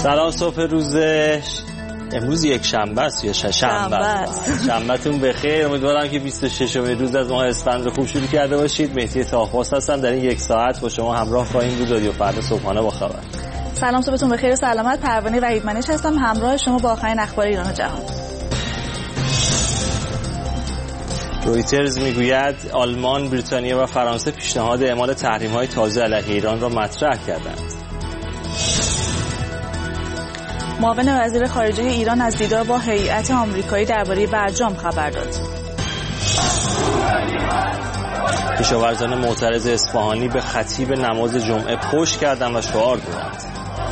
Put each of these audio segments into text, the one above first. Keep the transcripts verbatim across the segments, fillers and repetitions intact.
سلام، صبح روز امروز یک شنبه است یا شنبه است. شنبهتون بخیر. امیدوارم که بیست و ششمین روز از ماه اسفند رو خوب شروع کرده باشید. مهدی طاهخواست هستم. در این یک ساعت با شما همراه خواهیم بود. رادیو فردا صبحانه با خبر. سلام، صبحتون بخیر و سلامت. پروانه وحیدمنش هستم همراه شما با آخرین اخبار ایران و جهان. رویترز میگوید آلمان، بریتانیا و فرانسه پیشنهاد اعمال تحریم‌های تازه علیه ایران را مطرح کردند. معاون وزیر خارجه ایران از دیدار با هیئت آمریکایی درباره برجام خبر داد. کشاورزان معترض اصفهانی به خطیب نماز جمعه پشت کردند و شعار دادند.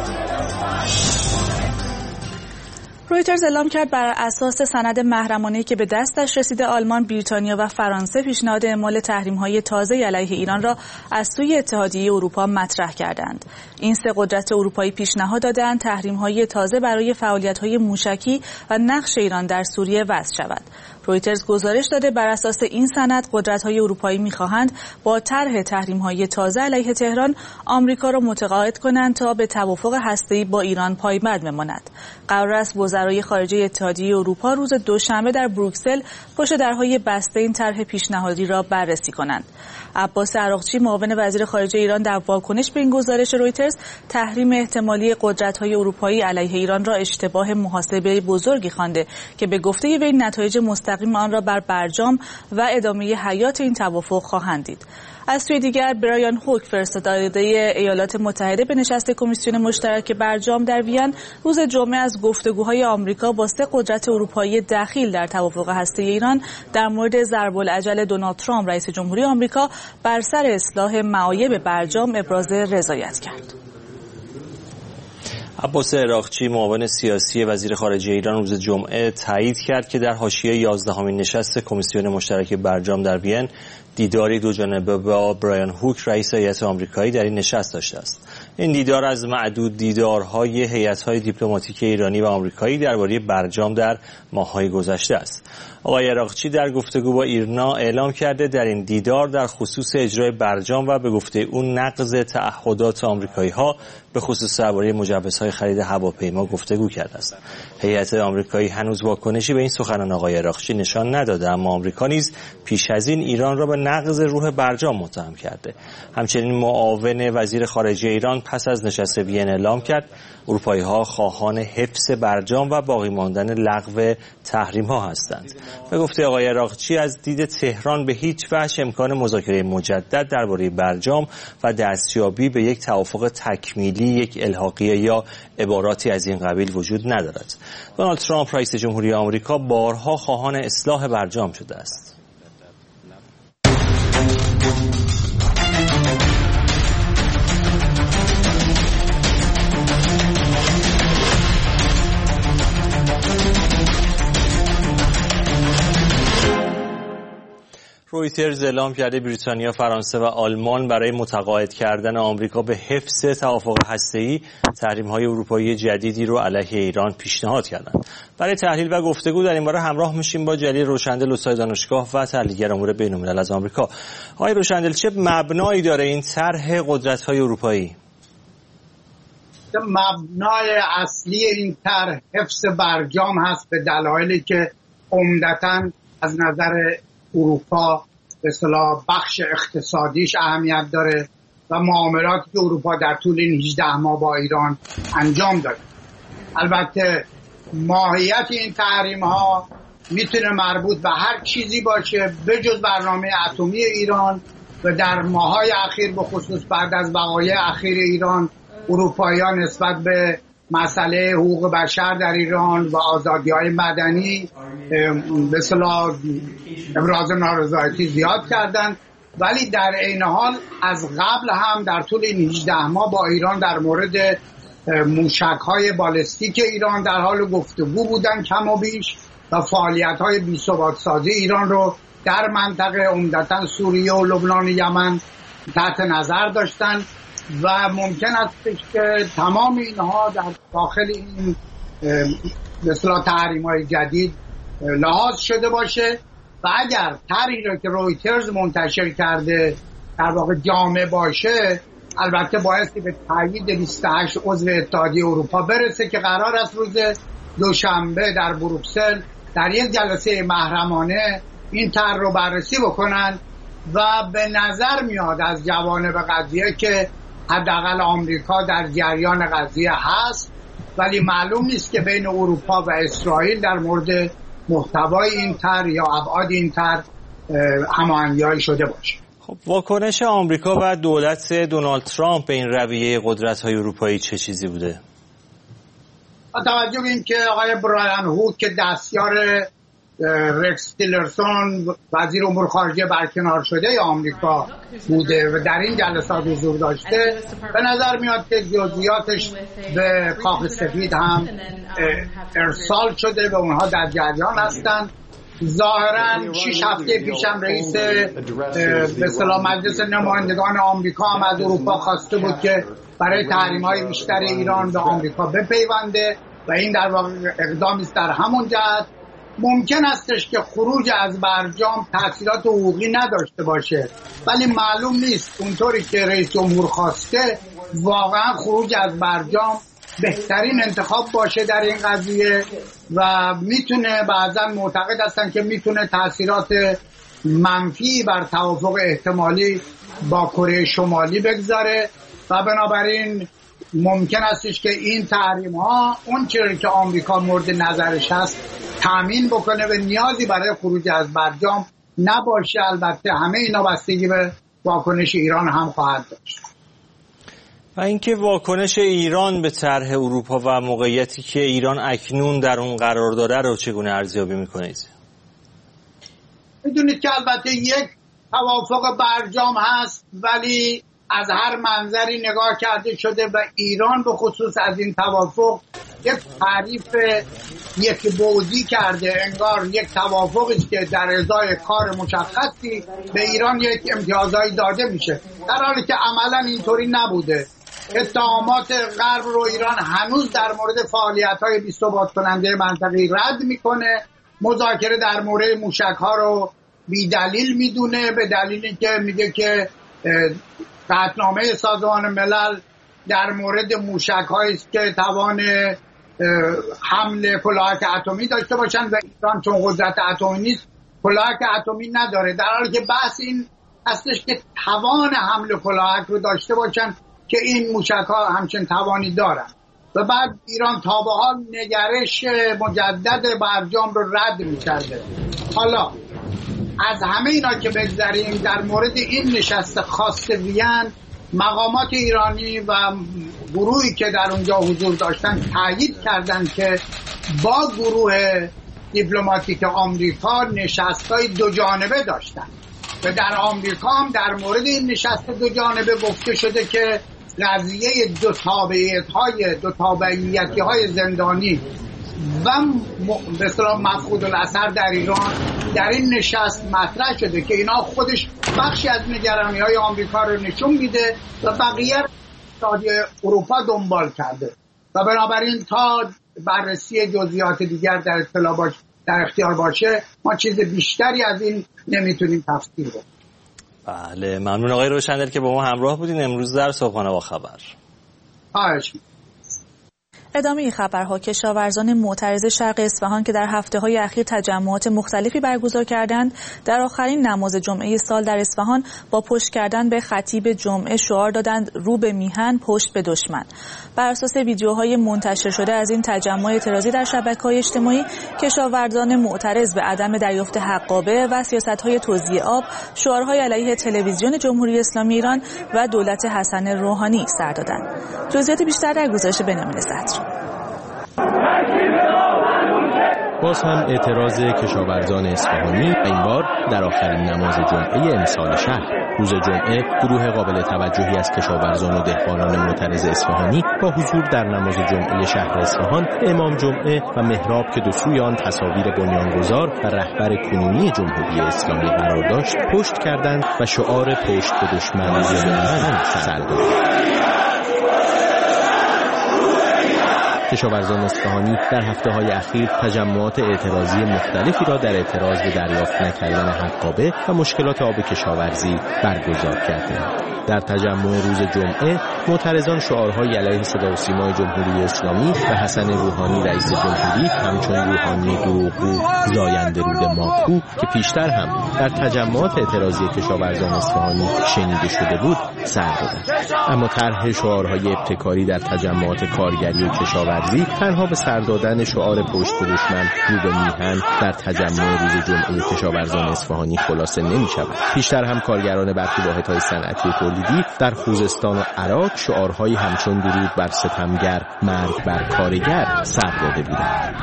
رویترز اعلام کرد بر اساس سند محرمانه‌ای که به دستش رسیده، آلمان، بریتانیا و فرانسه پیشنهاد اعمال تحریم‌های تازه علیه ایران را از سوی اتحادیه اروپا مطرح کردند. این سه قدرت اروپایی پیشنهاد دادند تحریم‌های تازه برای فعالیت‌های موشکی و نقش ایران در سوریه وضع شود. رویترز گزارش داده بر اساس این سند قدرت‌های اروپایی می‌خواهند با طرح تحریم‌های تازه علیه تهران آمریکا را متقاعد کنند تا به توافق هسته‌ای با ایران پایبند بماند. قرار است وزرای خارجه اتحادیه اروپا روز دوشنبه در بروکسل پشت درهای بسته این طرح پیشنهادی را بررسی کنند. عباس عراقچی، معاون وزیر خارجه ایران، در واکنش به این گزارش رویترز تحریم احتمالی قدرت‌های اروپایی علیه ایران را اشتباه محاسبه بزرگی خوانده که به گفته وی نتایج مستقیم آن را بر برجام و ادامه حیات این توافق خواهند دید. از سوی دیگر برایان هوک، فرستاده ایالات متحده به نشست کمیسیون مشترک برجام در وین، روز جمعه از گفتگوهای آمریکا با سه قدرت اروپایی دخیل در توافق هسته‌ای ایران در مورد ضرب العجل دونالد ترامپ رئیس جمهوری آمریکا بر سر اصلاح معایب برجام ابراز رضایت کرد. عباس عراقچی، معاون سیاسی وزیر خارجه ایران، روز جمعه تایید کرد که در حاشیه یازدهمین نشست کمیسیون مشترک برجام در وین دیداری دو جانبه با برایان هوک، رئیس هیئت آمریکایی، در این نشست داشته است. این دیدار از معدود دیدارهای هیئت‌های دیپلماتیک ایرانی و آمریکایی درباره برجام در ماه‌های گذشته است. آقای عراقچی در گفتگو با ایرنا اعلام کرده در این دیدار در خصوص اجرای برجام و به گفته اون نقض تعهدات آمریکایی‌ها به خصوص درباره مجوزهای خرید هواپیما گفتگو کرده است. هیئت آمریکایی هنوز واکنشی به این سخنان آقای عراقچی نشان نداده، اما آمریکا نیز پیش از این ایران را به نقض روح برجام متهم کرده. همچنین معاون وزیر خارجه ایران پس از نشست وین اعلام کرد اروپایی‌ها خواهان حفظ برجام و باقی ماندن لغو تحریم‌ها هستند. به گفته آقای عراقچی از دید تهران به هیچ وجه امکان مذاکره مجدد درباره برجام و دستیابی به یک توافق تکمیلی، یک الحاقیه یا عباراتی از این قبیل وجود ندارد. دونالد ترامپ رئیس جمهوری آمریکا بارها خواهان اصلاح برجام شده است. رویترز اعلام کرده بریتانیا، فرانسه و آلمان برای متقاعد کردن آمریکا به حفظ توافق هسته‌ای تحریم‌های اروپایی جدیدی رو علیه ایران پیشنهاد کردند. برای تحلیل و گفتگو در این باره همراه میشیم با جلیل روشندل، استاد دانشگاه و تحلیلگر امور بین‌الملل از آمریکا. آقای روشندل، چه مبنایی داره این طرح قدرت‌های اروپایی؟ مبنای اصلی این طرح حفظ برجام هست به دلایلی که عمدتاً از نظر اروپا به اصطلاح بخش اقتصادیش اهمیت داره و معاملاتی که اروپا در طول این هجده ماه با ایران انجام داده. البته ماهیت این تحریم ها میتونه مربوط به هر چیزی باشه بجز برنامه اتمی ایران و در ماهای اخیر به خصوص بعد از وقایع اخیر ایران اروپایی‌ها نسبت به مسئله حقوق بشر در ایران و آزادی‌های مدنی به اصطلاح ابراز نارضایتی زیاد کردند، ولی در عین حال از قبل هم در طول این هجده ماه با ایران در مورد موشک‌های بالستیک ایران در حال گفتگو بودن کم و بیش و فعالیت‌های بی‌ثبات سازی ایران رو در منطقه عمدتاً سوریه و لبنان و یمن تحت نظر داشتن و ممکن است که تمام اینها در داخل این به اصطلاح تحریم‌های جدید لحاظ شده باشه و اگر طرحی را که رویترز منتشر کرده در واقع جامع باشه البته بایستی به تایید بیست و هشت عضو اتحادیه اروپا برسه که قرار است روز دوشنبه در بروکسل در یک جلسه محرمانه این طرح رو بررسی بکنن و به نظر میاد از جوانب قضیه که حداقل آمریکا در جریان قضیه هست، ولی معلوم نیست که بین اروپا و اسرائیل در مورد محتوای این طرح یا ابعاد این طرح هماهنگی شده باشه. خب واکنش آمریکا و دولت دونالد ترامپ به این رویه قدرت‌های اروپایی چه چیزی بوده؟ با توجه به اینکه آقای برایان هوک که دستیار رکس تیلرسون وزیر امور خارجه برکنار شده آمریکا بوده و در این جلسات حضور داشته، به نظر میاد که جزئیاتش به کاخ سفید هم ارسال شده و اونها در جریان هستند. ظاهراً شش هفته پیشم رئیس به اصطلاح مجلس نمایندگان آمریکا هم از اروپا خواسته بود که برای تحریم‌های بیشتر ایران به آمریکا بپیونده و این در واقع اقدامی است در همون جهت. ممکن استش که خروج از برجام تأثیرات حقوقی نداشته باشه، ولی معلوم نیست اونطوری که رئیس جمهور خواسته واقعا خروج از برجام بهترین انتخاب باشه در این قضیه و میتونه، بعضا معتقد هستن که میتونه تأثیرات منفی بر توافق احتمالی با کره شمالی بگذاره و بنابراین ممکن استش که این تحریم ها اون چیزی که آمریکا مورد نظرش هست تامین بکنه و نیازی برای خروج از برجام نباشه. البته همه اینا بستگی به واکنش ایران هم خواهد داشت. و اینکه واکنش ایران به طرح اروپا و موقعیتی که ایران اکنون در اون قرار داره رو چگونه ارزیابی میکنید؟ میدونید که البته یک توافق برجام هست، ولی از هر منظری نگاه کرده شده و ایران به خصوص از این توافق یک تعریف یک بعدی کرده، انگار یک توافقی که در ازای کار مشخصی به ایران یک امتیازایی داده میشه، در حالی که عملا اینطوری نبوده. اتهامات غرب رو ایران هنوز در مورد فعالیت‌های بی‌ثبات کننده منطقه‌ای رد میکنه، مذاکره در مورد موشک‌ها رو بی دلیل میدونه، به دلیلی که میگه که قطعنامه سازمان ملل در مورد موشک‌هایی است که توان حمل کلاهک اتمی داشته باشن و ایران چون قدرت اتمی نیست کلاهک اتمی نداره، در حالی که بحث این هستش که توان حمل کلاهک رو داشته باشن که این موشک‌ها همچنین توانی دارن و بعد ایران تا به حال نگرش مجدد برجام رو رد می‌کرده. حالا از همه اینا که بگذاریم، در مورد این نشست خاص وین مقامات ایرانی و گروهی که در اونجا حضور داشتن تایید کردن که با گروه دیپلماتیک آمریکا نشست‌های دو جانبه داشتن و در آمریکا هم در مورد این نشست دو جانبه گفته شده که قضیه دو تابعیت‌های دو تابعیتی‌های زندانی و به اصطلاح مفقود الاثر در ایران در این نشست مطرح شده که اینا خودش بخشی از نگرانی‌های آمریکا رو نشون میده و بقیه اتحادیه اروپا دنبال کرده و بنابراین تا بررسی جزئیات دیگر در اطلاع باشه در اختیار باشه ما چیز بیشتری از این نمیتونیم تفسیر کنیم. بله، ممنون آقای روشندل که با ما همراه بودین امروز در صبحانه با خبر. خواهش ادامه این خبرها، کشاورزان معترض شرق اصفهان که در هفته‌های اخیر تجمعات مختلفی برگزار کردند، در آخرین نماز جمعه سال در اصفهان با پشت کردن به خطیب جمعه شعار دادند رو به میهن پشت به دشمن. بر اساس ویدیوهای منتشر شده از این تجمع اعتراضی در شبکه‌های اجتماعی، کشاورزان معترض به عدم دریافت حقابه و سیاست‌های توزیع آب، شعارهای علیه تلویزیون جمهوری اسلامی ایران و دولت حسن روحانی سر دادند. جزئیات بیشتر در گزارش بنیامین صدر. باز هم اعتراض کشاورزان اصفهانی این بار در آخرین نماز جمعه امسال شهر. روز جمعه گروه قابل توجهی از کشاورزان و دهقانان معترض اصفهانی با حضور در نماز جمعه شهر اصفهان امام جمعه و محراب که دو سوی آن تصاویر بنیانگذار و رهبر کنونی جمهوری اسلامی قرار داشت پشت کردند و شعار پشت به دشمن زدن سر دادند. کشاورزان اصفهانی در هفته‌های اخیر تجمعات اعتراضی مختلفی را در اعتراض به دریافت نکردن حقابه و مشکلات آب کشاورزی برگزار کردند. در تجمع روز جمعه معترضان شعارهای علیه صدا و سیمای جمهوری اسلامی و حسن روحانی رئیس جمهوری همچون روحانی دروغگو زاینده رود ماکو که پیشتر هم در تجمعات اعتراضی کشاورزان اصفهانی شنیده شده بود سر دادند. اما طرح شعارهای ابتکاری در تجمعات کارگری و کشاورزی تنها به سر دادن شعار پشت فروشمند رو به میهن در تجمع روز جمعه کشاورزان اصفهانی خلاصه نمی شود. پیشتر هم کارگران برخی واحدهای صنعتی تولیدی در خوزستان و عراق شعارهایی همچون درود بر ستمگر، مرگ بر کارگر سر داده بودند.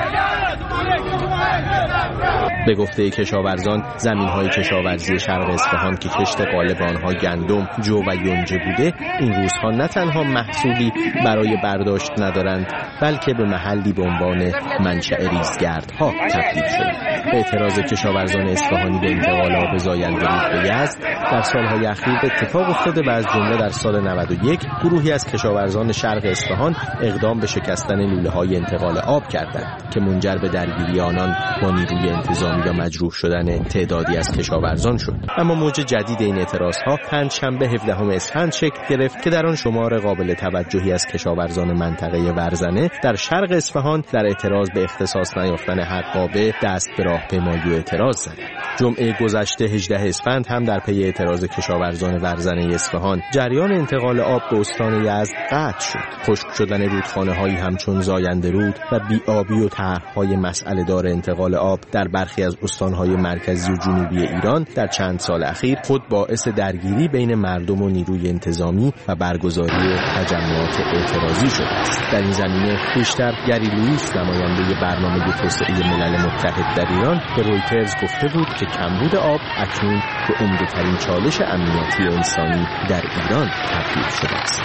به گفته کشاورزان زمین‌های کشاورزی شرق اصفهان که کشت غالب آنها گندم، جو و یونجه بوده این روزها نه تنها محصولی برای برداشت ندارند بلکه به محلی به عنوان منشأ ریزگردها تبدیل شده. اعتراض کشاورزان اصفهانی به انتقال آب زاینده رود به یزد در سالهای اخیر اتفاق افتاده و از جمله در سال نود و یک گروهی از کشاورزان شرق اصفهان اقدام به شکستن لوله‌های انتقال آب کردند که منجر به درگیری آنان با نیروی انتظامی و مجروح شدن تعدادی از کشاورزان شد. اما موج جدید این اعتراضها پنجشنبه هفدهم اسفند شکل گرفت که در آن شمار قابل توجهی از کشاورزان منطقه ورزنه در شرق اصفهان در اعتراض به اختصاص نیافتن حقابه دست به راهپیمایی و اعتراض زدند. جمعه گذشته هجدهم اسفند هم در پی اعتراض کشاورزان ورزنه اصفهان جریان انتقال آب به استان یزد قطع شد. خشک شدن رودخانه‌هایی همچون زاینده رود و بی‌آبی و طرح‌های مسئله دار انتقال آب در برخی از استان‌های مرکزی و جنوبی ایران در چند سال اخیر خود باعث درگیری بین مردم و نیروی انتظامی و برگزاری تجمعات اعتراضی شده است. در این زمینه پیشتر گری لوئیس نماینده برنامه توسعه ملل متحد در ایران به رویترز گفته بود که کمبود آب اکنون به عمده‌ترین چالش امنیتی انسانی در ایران تبدیل شده است.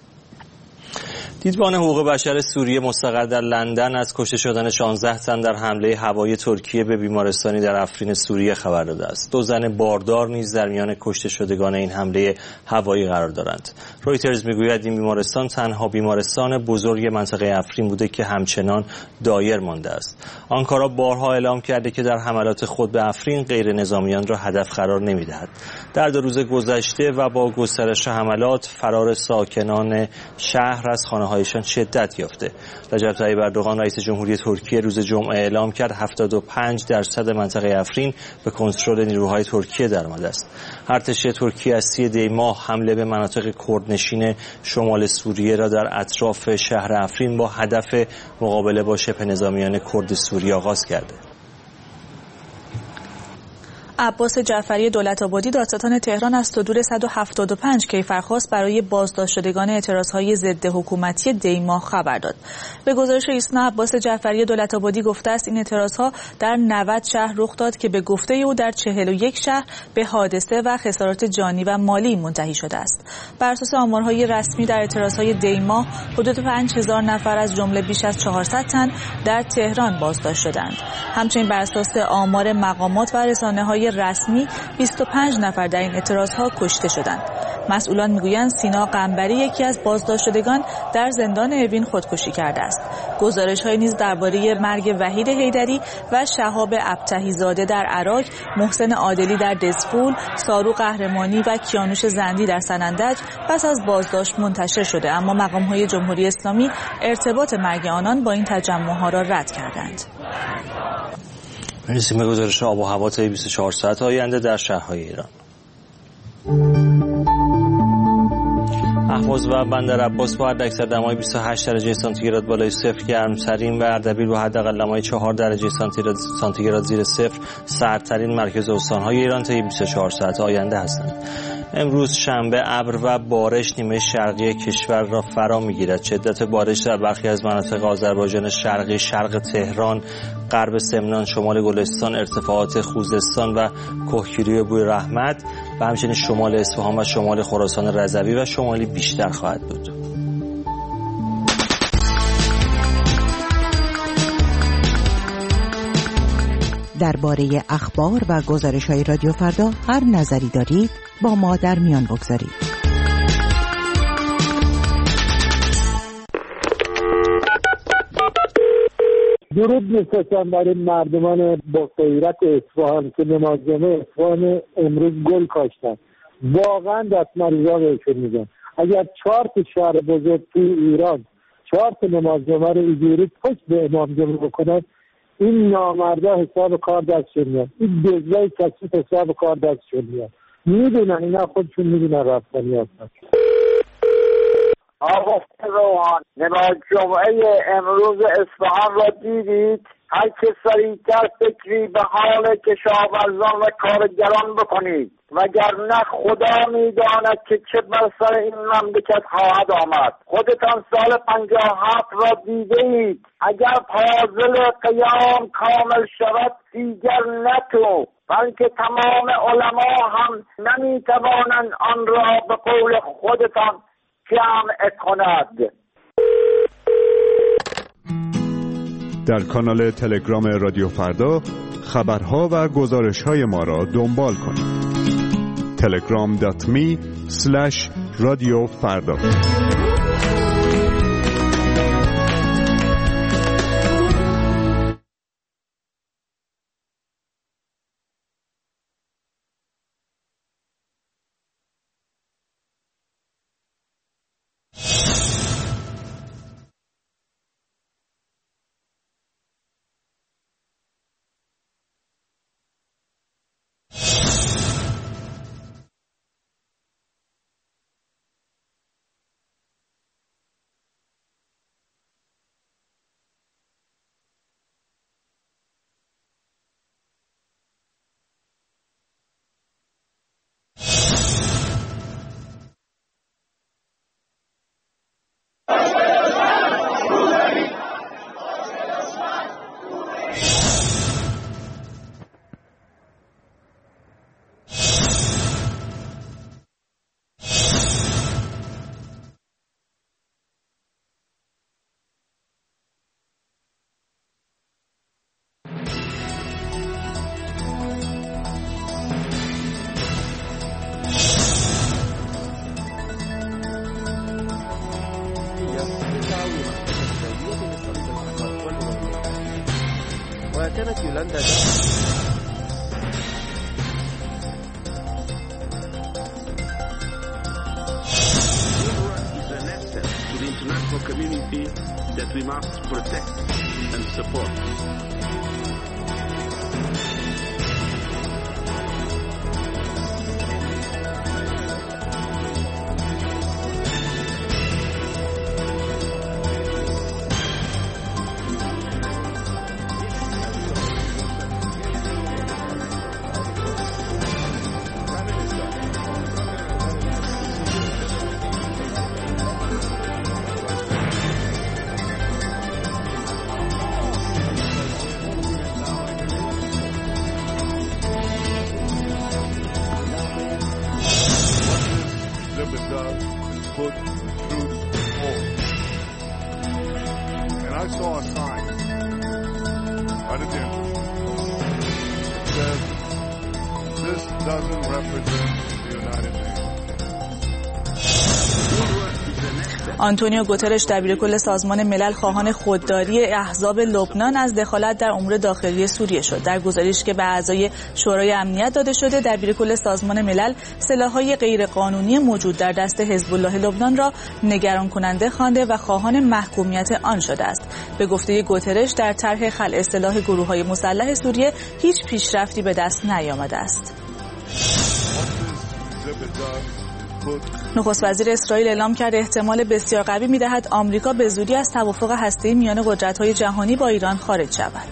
دیدبان حقوق بشر سوریه مستقر در لندن از کشته شدن شانزده تن در حمله هوایی ترکیه به بیمارستانی در افرین سوریه خبر داده است. دو زن باردار نیز در میان کشته شدگان این حمله هوایی قرار دارند. رویترز میگوید این بیمارستان تنها بیمارستان بزرگ منطقه افرین بوده که همچنان دایر مانده است. آنکارا بارها اعلام کرده که در حملات خود به افرین غیر نظامیان را هدف قرار نمی‌دهد. در دو روز گذشته و با گسترش حملات فرار ساکنان شهر از خانه هایشان شدت یافته. رجب طیب اردوغان رئیس جمهوری ترکیه روز جمعه اعلام کرد هفتاد و پنج درصد منطقه افرین به کنترل نیروهای ترکیه درآمده است. ارتش ترکیه از سی دی ماه حمله به مناطق کردنشین شمال سوریه را در اطراف شهر افرین با هدف مقابله با شبه نظامیان کرد سوریه آغاز کرده. عباس جعفری دولت‌آبادی دادستان تهران از صدور صد و هفتاد و پنج کیفرخواست برای بازداشت شدگان اعتراض‌های ضد حکومتی دیما خبر داد. به گزارش ایسنا عباس جعفری دولت‌آبادی گفته است این اعتراض‌ها در نود شهر رخ داد که به گفته او در چهل و یک شهر به حادثه و خسارات جانی و مالی منتهی شده است. بر اساس آمارهای رسمی در اعتراض‌های دیما حدود پنج هزار نفر از جمله بیش از چهارصد تن در تهران بازداشت شدند. همچنین بر اساس آمار مقامات و رسانه‌های رسمی بیست و پنج نفر در این اعتراضها کشته شدند. مسئولان میگویند سینا قنبری یکی از بازداشت شدگان در زندان اوین خودکشی کرده است. گزارش‌های نیز درباره مرگ وحید حیدری و شهاب ابتهی زاده در عراق، محسن عادلی در دسفول، سارو قهرمانی و کیانوش زندی در سنندج پس از بازداشت منتشر شده، اما مقام‌های جمهوری اسلامی ارتباط مرگ آنان با این تجمع‌ها را رد کردند. مرسی. به گزارش آب و هوا تا بیست و چهار ساعت آینده در شهرهای ایران. اهواز و بندر عباس با حداکثر دمای بیست و هشت درجه سانتیگراد بالای صفر گرمترین و اردبیل با حداقل دمای چهار درجه سانتیگراد زیر صفر سردترین مرکز استان‌های ایران تا بیست و چهار ساعت آینده هستند. امروز شنبه ابر و بارش نیمه شرقی کشور را فرا می‌گیرد. شدت بارش در برخی از مناطق آذربایجان شرقی، شرق تهران، غرب سمنان، شمال گلستان، ارتفاعات خوزستان و کوهگیری بوی رحمت و همچنین شمال اصفهان و شمال خراسان رضوی و شمالی بیشتر خواهد بود. درباره اخبار و گزارش‌های رادیو فردا هر نظری دارید با ما در میان بگذارید. درود می‌فرستم برای مردمان با غیرت اصفهان که نماز جمعه اصفهان امروز گل کاشتن. واقعا دست مریضا بهشون میگم اگر چهار تا شهر بزرگ تو ایران چهار تا نماز جمعه رو اینجوری پشت به امام جمعه بکنن، این نامردا حساب کار دستشون میاد، این دزدای کثیف حساب کار دستشون میاد. میدونن اینا خودشون میدونن رفتنی هستن. آقا روحان نماز جمعه امروز اصفهان را دیدید؟ هر که سریعتر فکری به حال کشاورزان و کارگران بکنید وگرنه خدا میداند که چه بر سر این مملکت خواهد آمد. خودتان سال پنجاه و هفت را دیده اید. اگر پازل قیام کامل شود دیگر نه تو بلکه تمام علما هم نمیتوانند آن را به قول خودتان جمع کند. در کانال تلگرام رادیو فردا خبرها و گزارش‌های ما را دنبال کنید. تلگرام دات می اسلش رادیو فردا. وكانت يولندا is an asset to the international community that we must protect and support. Put truth forward. And I saw a sign right at the entrance. It said, this doesn't represent the United Nations. آنتونیو گوترش دبیرکل سازمان ملل خواهان خودداری احزاب لبنان از دخالت در امور داخلی سوریه شد. در گزارشی که به اعضای شورای امنیت داده شده، دبیرکل سازمان ملل سلاح‌های غیرقانونی موجود در دست حزب الله لبنان را نگران کننده خوانده و خواهان محکومیت آن شده است. به گفته گوترش در طرح خلع سلاح گروه‌های مسلح سوریه هیچ پیشرفتی به دست نیامده است. نخست وزیر اسرائیل اعلام کرد احتمال بسیار قوی می‌دهد آمریکا به زودی از توافق هسته‌ای میان قدرت‌های جهانی با ایران خارج شود.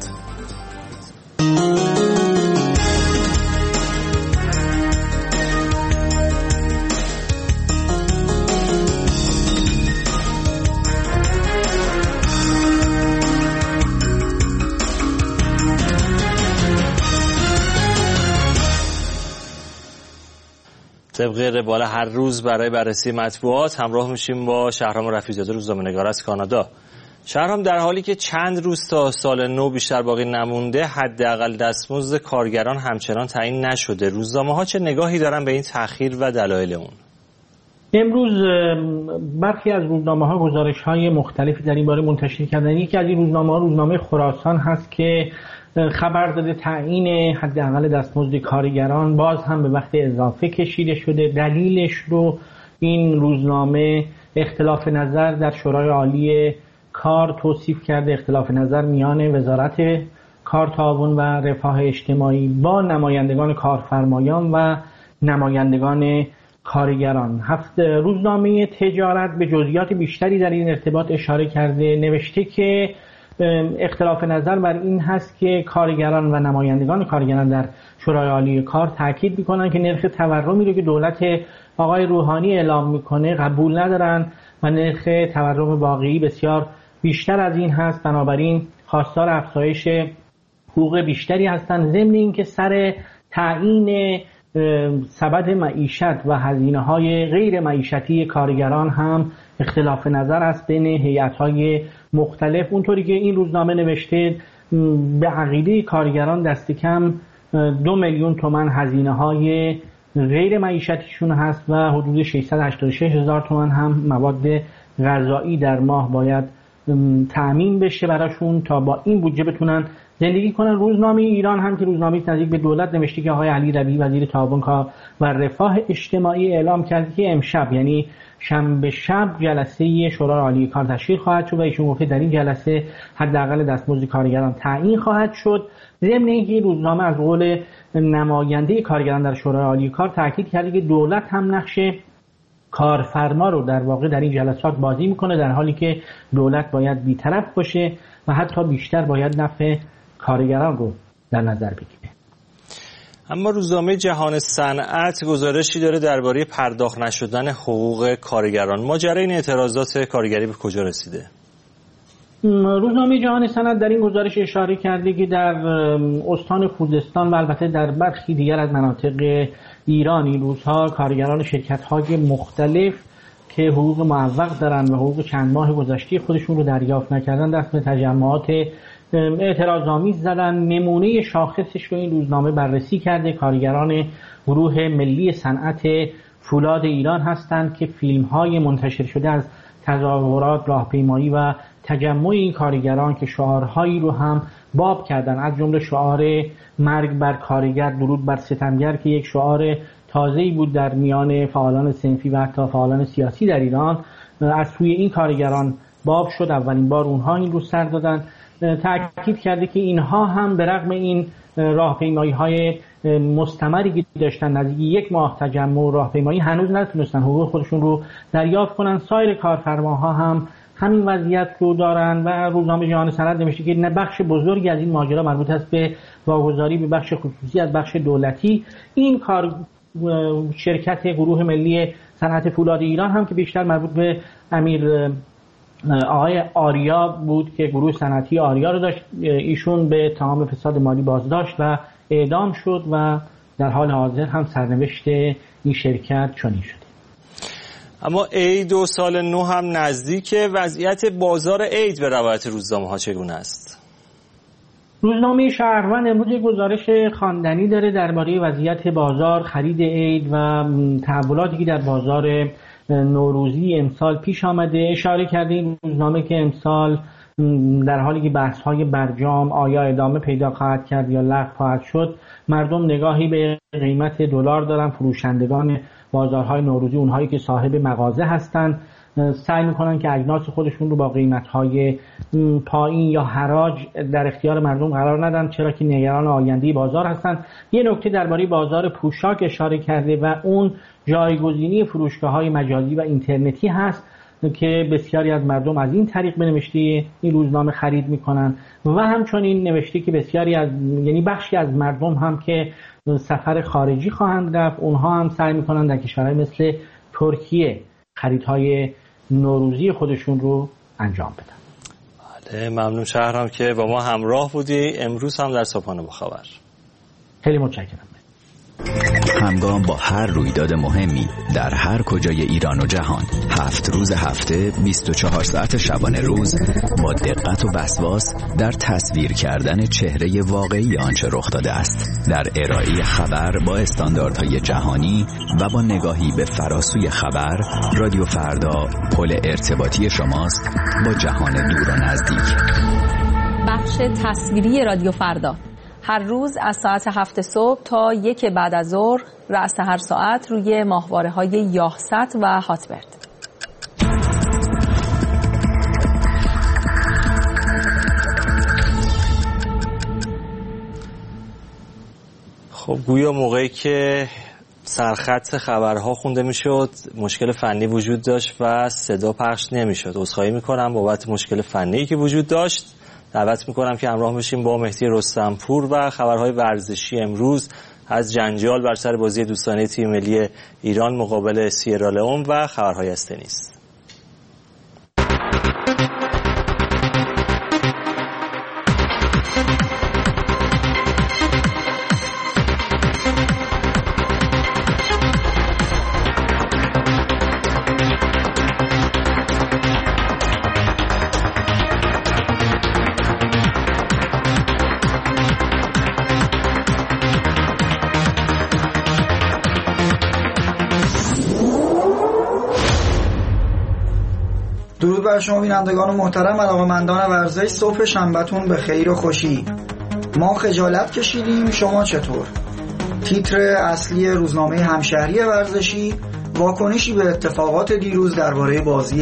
طبق روال هر روز برای بررسی مطبوعات همراه میشیم با شهرام رفیع‌زاده، روزنامه‌نگار از کانادا. شهرام، در حالی که چند روز تا سال نو بیشتر باقی نمونده، حداقل دستمزد کارگران همچنان تعیین نشده. روزنامه‌ها چه نگاهی دارن به این تأخیر و دلایل اون؟ امروز برخی از روزنامه‌ها گزارش‌های مختلفی در این باره منتشر کردن. یکی از این روزنامه‌ها روزنامه خراسان هست که خبر داده تعیین حداقل دستمزد کارگران باز هم به وقت اضافه کشیده شده. دلیلش رو این روزنامه اختلاف نظر در شورای عالی کار توصیف کرده، اختلاف نظر میان وزارت کار، تعاون و رفاه اجتماعی با نمایندگان کارفرمایان و نمایندگان کارگران. هفت روزنامه تجارت به جزئیات بیشتری در این ارتباط اشاره کرده. نوشته که اختلاف نظر بر این هست که کارگران و نمایندگان کارگران در شورای عالی کار تاکید میکنن که نرخ تورمی رو که دولت آقای روحانی اعلام میکنه قبول ندارن و نرخ تورم واقعی بسیار بیشتر از این هست، بنابراین خواستار افزایش حقوق بیشتری هستند. ضمن اینکه سر تعیین سبد معیشت و هزینه‌های غیر معیشتی کارگران هم اختلاف نظر است بین هیئت‌های مختلف. اونطوری که این روزنامه نوشته به عقیده کارگران دست کم دو میلیون تومان هزینه‌های غیر معیشتیشون هست و حدود ششصد و هشتاد و شش هزار تومان هم مواد غذایی در ماه باید تأمین بشه براشون تا با این بودجه بتونن زندگی کنن. روزنامه ایران هم که روزنامه نزدیک به دولت نوشته که آقای علی ربیعی وزیر تعاون و رفاه اجتماعی اعلام کرد که امشب یعنی شنبه شب جلسه شورای عالی کار تشکیل خواهد شد و ایشون گفته در این جلسه حداقل دستمزد کارگران تعیین خواهد شد. ضمن اینکه روزنامه از قول نماینده کارگران در شورای عالی کار تاکید کرده که دولت هم نقش کارفرما رو در واقع در این جلسات بازی میکنه، در حالی که دولت باید بی‌طرف باشه و حتی بیشتر باید نفع کارگران رو در نظر بگیره. اما روزنامه جهان صنعت گزارشی داره درباره پرداخت نشدن حقوق کارگران. ماجرای این اعتراضات کارگری به کجا رسیده؟ روزنامه جهان صنعت در این گزارش اشاره کرده که در استان خوزستان و البته در برخی دیگر از مناطق ایران این روزها کارگران شرکت‌های مختلف که حقوق معوق دارن و حقوق چند ماه گذشته خودشون رو دریافت نکردن دست به تجمعات اعتراض‌آمیز زدن. نمونه شاخصش رو این روزنامه بررسی کرده. کارگران گروه ملی صنعت فولاد ایران هستند که فیلم‌های منتشر شده از تظاهرات، راهپیمایی و تجمع این کارگران که شعارهایی رو هم باب کردن، از جمله شعار مرگ بر کارگر درود بر ستمگر که یک شعار تازه‌ای بود در میان فعالان صنفی و حتی فعالان سیاسی در ایران، از سوی این کارگران باب شد. اولین بار اونها این رو سر دادن. تأکید کرده که اینها هم به رغم این راهپیمایی‌های مستمری که داشتن نزدیک یک ماه تجمع و راهپیمایی هنوز نتونستن حقوق خودشون رو دریافت کنن. سایر کارفرماها هم همین وضعیت رو دارن و روزنامه جهان صنعت نوشته که بخش بزرگی از این ماجرا مربوط است به واگذاری به بخش خصوصی از بخش دولتی. این کار شرکت گروه ملی صنعت فولاد ایران هم که بیشتر مربوط به امیر آقای آریا بود که گروه صنعتی آریا رو داشت، ایشون به اتهام فساد مالی بازداشت و اعدام شد و در حال حاضر هم سرنوشت این شرکت چنین شده. اما عید و سال نو هم نزدیکه، وضعیت بازار عید به روایت روزنامه‌ها چگونه است؟ روزنامه شهروند امروز گزارش خواندنی داره درباره وضعیت بازار خرید عید و تحولاتی که در بازار نوروزی امسال پیش آمده. اشاره کرده این روزنامه که امسال در حالی که بحث‌های برجام آیا ادامه پیدا خواهد کرد یا لغو خواهد شد، مردم نگاهی به قیمت دلار دارن. فروشندگان بازارهای نوروزی، اونهایی که صاحب مغازه هستند، سعی میکنن که اجناس خودشون رو با قیمت‌های پایین یا حراج در اختیار مردم قرار ندن، چرا که نگران آینده بازار هستن. یه نکته درباره بازار پوشاک اشاره کرده و اون جایگزینی فروشگاه‌های مجازی و اینترنتی هست که بسیاری از مردم از این طریق به نوشته این روزنامه خرید میکنن و همچنین نوشته که بسیاری از یعنی بخشی از مردم هم که سفر خارجی خواهند رفت، اونها هم سعی میکنن در کشورهای مثل ترکیه خریدهای نوروزی خودشون رو انجام بدن. بله، ممنون شهرام که با ما همراه بودی امروز هم در صبحانه با خبر. خیلی متشکرم. همگام با هر رویداد مهمی در هر کجای ایران و جهان، هفت روز هفته، بیست و چهار ساعت شبانه روز، با دقت و وسواس در تصویر کردن چهره واقعی آنچه رخ داده است، در ارائه خبر با استانداردهای جهانی و با نگاهی به فراسوی خبر، رادیو فردا پل ارتباطی شماست با جهان دور و نزدیک. بخش تصویری رادیو فردا هر روز از ساعت هفت صبح تا یک بعد از ظهر، رأس هر ساعت روی ماهواره‌های یاهست و هاتبرد. خب گویا موقعی که سرخط خبرها خونده میشد مشکل فنی وجود داشت و صدا پخش نمیشد. عذرخواهی میکنم بابت مشکل فنی که وجود داشت. دعوت میکنم که همراه بشیم با مهدی رستمپور و خبرهای ورزشی امروز از جنجال بر سر بازی دوستانه تیم ملی ایران مقابل سیرالئون و خبرهای از تنیس. درود بر شما بینندگان محترم، علاقه‌مندان ورزش. صبح شنبهتون به خیر و خوشی. ما خجالت کشیدیم، شما چطور؟ تیتر اصلی روزنامه همشهری ورزشی واکنشی به اتفاقات دیروز درباره بازی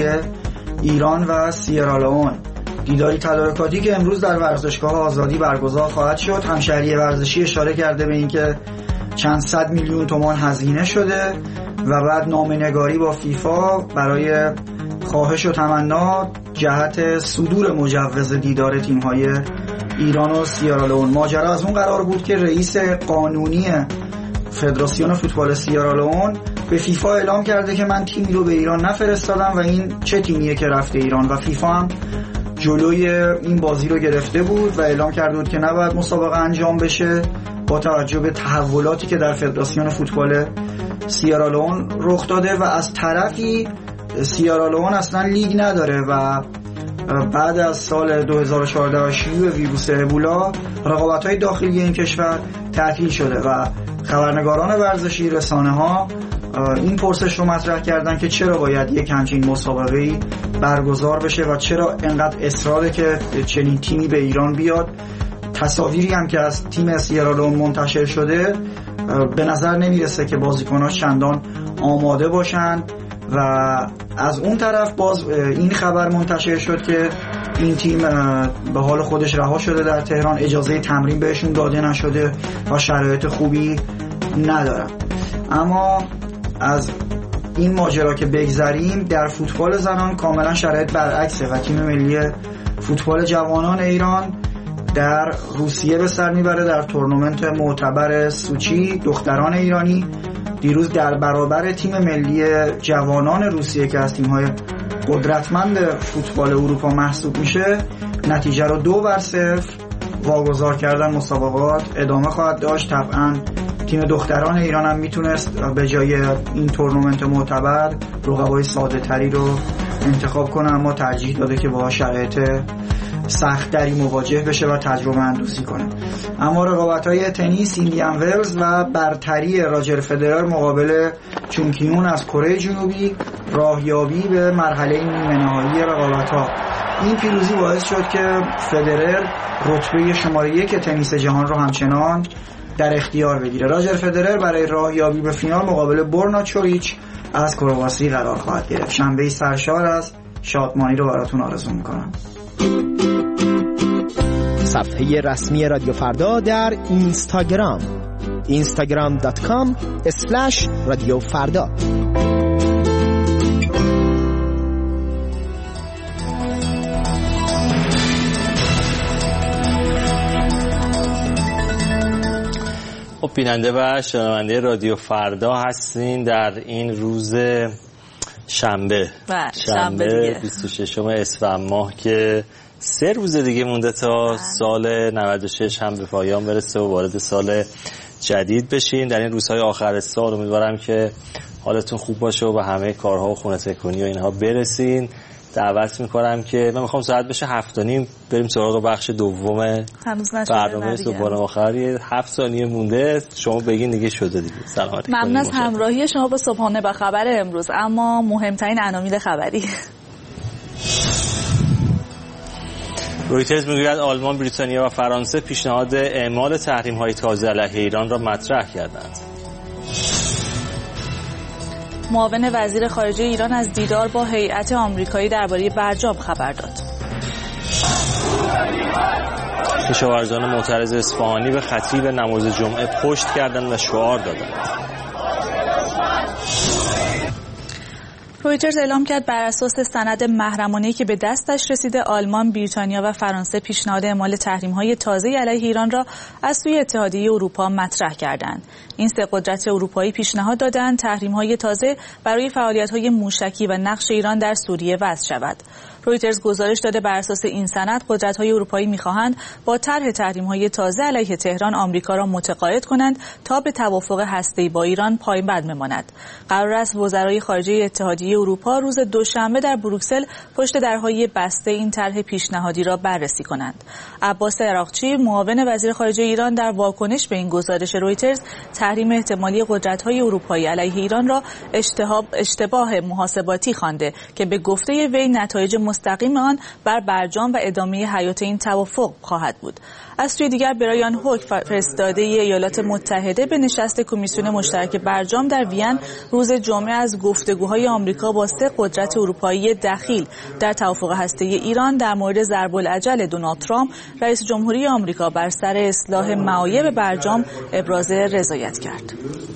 ایران و سیرالئون. دیداری تدارکاتی که امروز در ورزشگاه آزادی برگزار خواهد شد. همشهری ورزشی اشاره کرده به اینکه چند صد میلیون تومان هزینه شده و بعد نامه‌نگاری با فیفا برای خواهش و تمنا جهت صدور مجوز دیدار تیم‌های ایران و سیرالئون. ماجرا از اون قرار بود که رئیس قانونی فدراسیون فوتبال سیرالئون به فیفا اعلام کرده که من تیمی رو به ایران نفرستادم و این چه تیمیه که رفته ایران، و فیفا هم جلوی این بازی رو گرفته بود و اعلام کرده بود که نباید مسابقه انجام بشه با توجه به تحولاتی که در فدراسیون فوتبال سیرالئون رخ داده. و از طرفی سیرالئون اصلا لیگ نداره و بعد از سال دو هزار و چهارده شیوع ویروس ابولا رقابت‌های داخلی این کشور تعطیل شده و خبرنگاران ورزشی، رسانه‌ها این پرسش رو مطرح کردن که چرا باید یک همچین مسابقه‌ای برگزار بشه و چرا انقدر اصراره که چنین تیمی به ایران بیاد. تصاویری هم که از تیم سیرالئون منتشر شده به نظر نمیرسه که بازیکناش چندان آماده باشن و از اون طرف باز این خبر منتشر شد که این تیم به حال خودش رها شده در تهران، اجازه تمرین بهشون داده نشده و شرایط خوبی ندارن. اما از این ماجرا که بگذریم، در فوتبال زنان کاملا شرایط برعکسه و تیم ملی فوتبال جوانان ایران در روسیه به سر میبره در تورنمنت معتبر سوچی. دختران ایرانی دیروز در برابر تیم ملی جوانان روسیه که از تیم‌های قدرتمند فوتبال اروپا محسوب میشه نتیجه رو دو بر صفر واگذار کردن. مسابقات ادامه خواهد داشت. طبعا تیم دختران ایران هم میتونست به جای این تورنمنت معتبر رقبای ساده تری رو انتخاب کنه، اما ترجیح داده که با شرایط سخت‌تری مواجه بشه و تجربه اندوزی کنه. اما رقابت‌های تنیس، ایندیان ولز و برتری راجر فدرر مقابل چونکیون از کره جنوبی، راهیابی به مرحله نیمه نهایی رقابت‌ها. این پیروزی باعث شد که فدرر رتبه شماره یک تنیس جهان رو همچنان در اختیار بگیره. راجر فدرر برای راهیابی به فینال مقابل بورنا چوریچ از کرواسی قرار خواهد گرفت. شنبه سرشار از شادمانی رو براتون آرزو می‌کنم. صفحه رسمی رادیو فردا در اینستاگرام اینستاگرام دات کام اسلش رادیو فردا. خب بیننده و شنونده رادیو فردا هستین در این روز شنبه شنبه بیست و ششم اسفند ماه که سه روز دیگه مونده تا سال نود و شش هم به پایان برسه و وارد سال جدید بشین. در این روزهای آخر سال امیدوارم که حالتون خوب باشه و به همه کارها و خونه تکونی و اینها برسین. دعوت میکنم که من میخوام ساعت بشه هفت و نیم بریم سراغ بخش دوم برنامه صبحانه آخر. هفت ثانیه مونده، شما بگین دیگه شده دیگه. سلامت. ممنون از همراهی شما با صبحانه با خبر امروز. اما مهمترین عناوین خبری. رویترز میگوید آلمان، بریتانیا و فرانسه پیشنهاد اعمال تحریم‌های تازه علیه ایران را مطرح کردند. معاون وزیر خارجه ایران از دیدار با هیئت آمریکایی درباره برجام خبر داد. کشاورزان معترض اصفهانی به خطیب نماز جمعه پشت کردند و شعار دادند. رویترز اعلام کرد بر اساس سند محرمانه‌ای که به دستش رسیده، آلمان، بریتانیا و فرانسه پیشنهاد اعمال تحریم‌های تازه علیه ایران را از سوی اتحادیه اروپا مطرح کردند. این سه قدرت اروپایی پیشنهاد دادند تحریم‌های تازه برای فعالیت‌های موشکی و نقش ایران در سوریه وضع شود. رویترز گزارش داده بر اساس این سند قدرت‌های اروپایی می‌خواهند با طرح تحریم‌های تازه علیه تهران آمریکا را متقاعد کنند تا به توافق هسته‌ای با ایران پایبند بماند. قرار است وزرای خارجه اتحادیه اروپا روز دوشنبه در بروکسل پشت درهای بسته این طرح پیشنهادی را بررسی کنند. عباس عراقچی، معاون وزیر خارجه ایران، در واکنش به این گزارش رویترز تحریم احتمالی قدرت‌های اروپایی علیه ایران را اشتباه محاسباتی خوانده که به گفته وی نتایج مستقیم آن بر برجام و ادامه حیات این توافق خواهد بود. از سوی دیگر برایان هوک، فرستاده ایالات متحده به نشست کمیسیون مشترک برجام در وین روز جمعه از گفتگوهای آمریکا با سه قدرت اروپایی دخیل در توافق هسته‌ای ایران در مورد ضرب العجل دونالد ترامپ رئیس جمهوری آمریکا بر سر اصلاح معایب برجام ابراز رضایت کرد.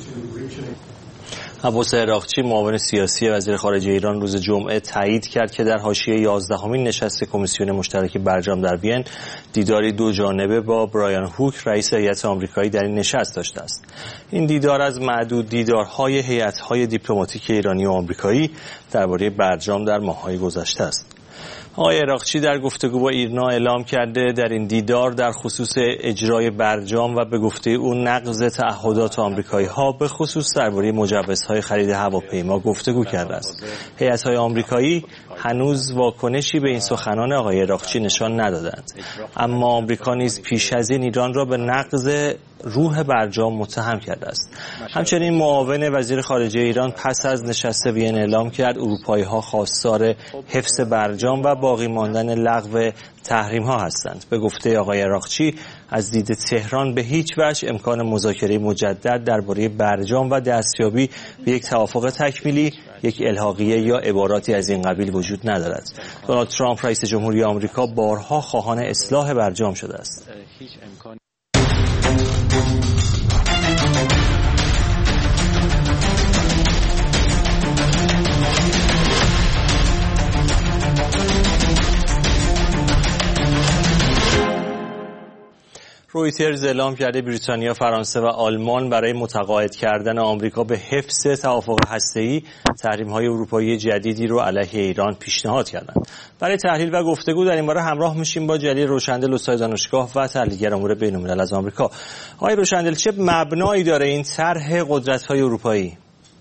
عباس عراقچی، معاون سیاسی وزیر خارجه ایران، روز جمعه تایید کرد که در حاشیه یازدهمین نشست کمیسیون مشترک برجام در وین دیداری دو جانبه با برایان هوک، رئیس هیئت آمریکایی، در این نشست داشته است. این دیدار از معدود دیدارهای هیئت‌های دیپلماتیک ایرانی و آمریکایی درباره برجام در ماه‌های گذشته است. آقای عراقچی در گفتگو با ایرنا اعلام کرده در این دیدار در خصوص اجرای برجام و به گفته او نقض تعهدات آمریکایی‌ها به خصوص درباره مجوزهای خرید هواپیما گفتگو کرده است. هیئت‌های آمریکایی هنوز واکنشی به این سخنان آقای عراقچی نشان ندادند، اما آمریکا نیز پیش از این ایران را به نقض روح برجام متهم کرده است. همچنین معاون وزیر خارجه ایران پس از نشست وین اعلام کرد اروپایی‌ها خواستار حفظ برجام و باقی ماندن لغو تحریم ها هستند. به گفته آقای عراقچی از دید تهران به هیچ وجه امکان مذاکره مجدد درباره برجام و دستیابی به یک توافق تکمیلی، یک الحاقیه یا عباراتی از این قبیل وجود ندارد. دونالد ترامپ رئیس جمهوری آمریکا بارها خواهان اصلاح برجام شده است. هیچ امکان رویترز اعلام کرده بریتانیا، فرانسه و آلمان برای متقاعد کردن آمریکا به حفظ توافق هسته‌ای تحریم‌های اروپایی جدیدی رو علیه ایران پیشنهاد کردند. برای تحلیل و گفتگو در این باره همراه میشیم با جلیل روشندل، استاد دانشگاه و تحلیلگر امور بین‌الملل از آمریکا. آقای روشندل، چه مبنایی داره این طرح قدرت‌های اروپایی؟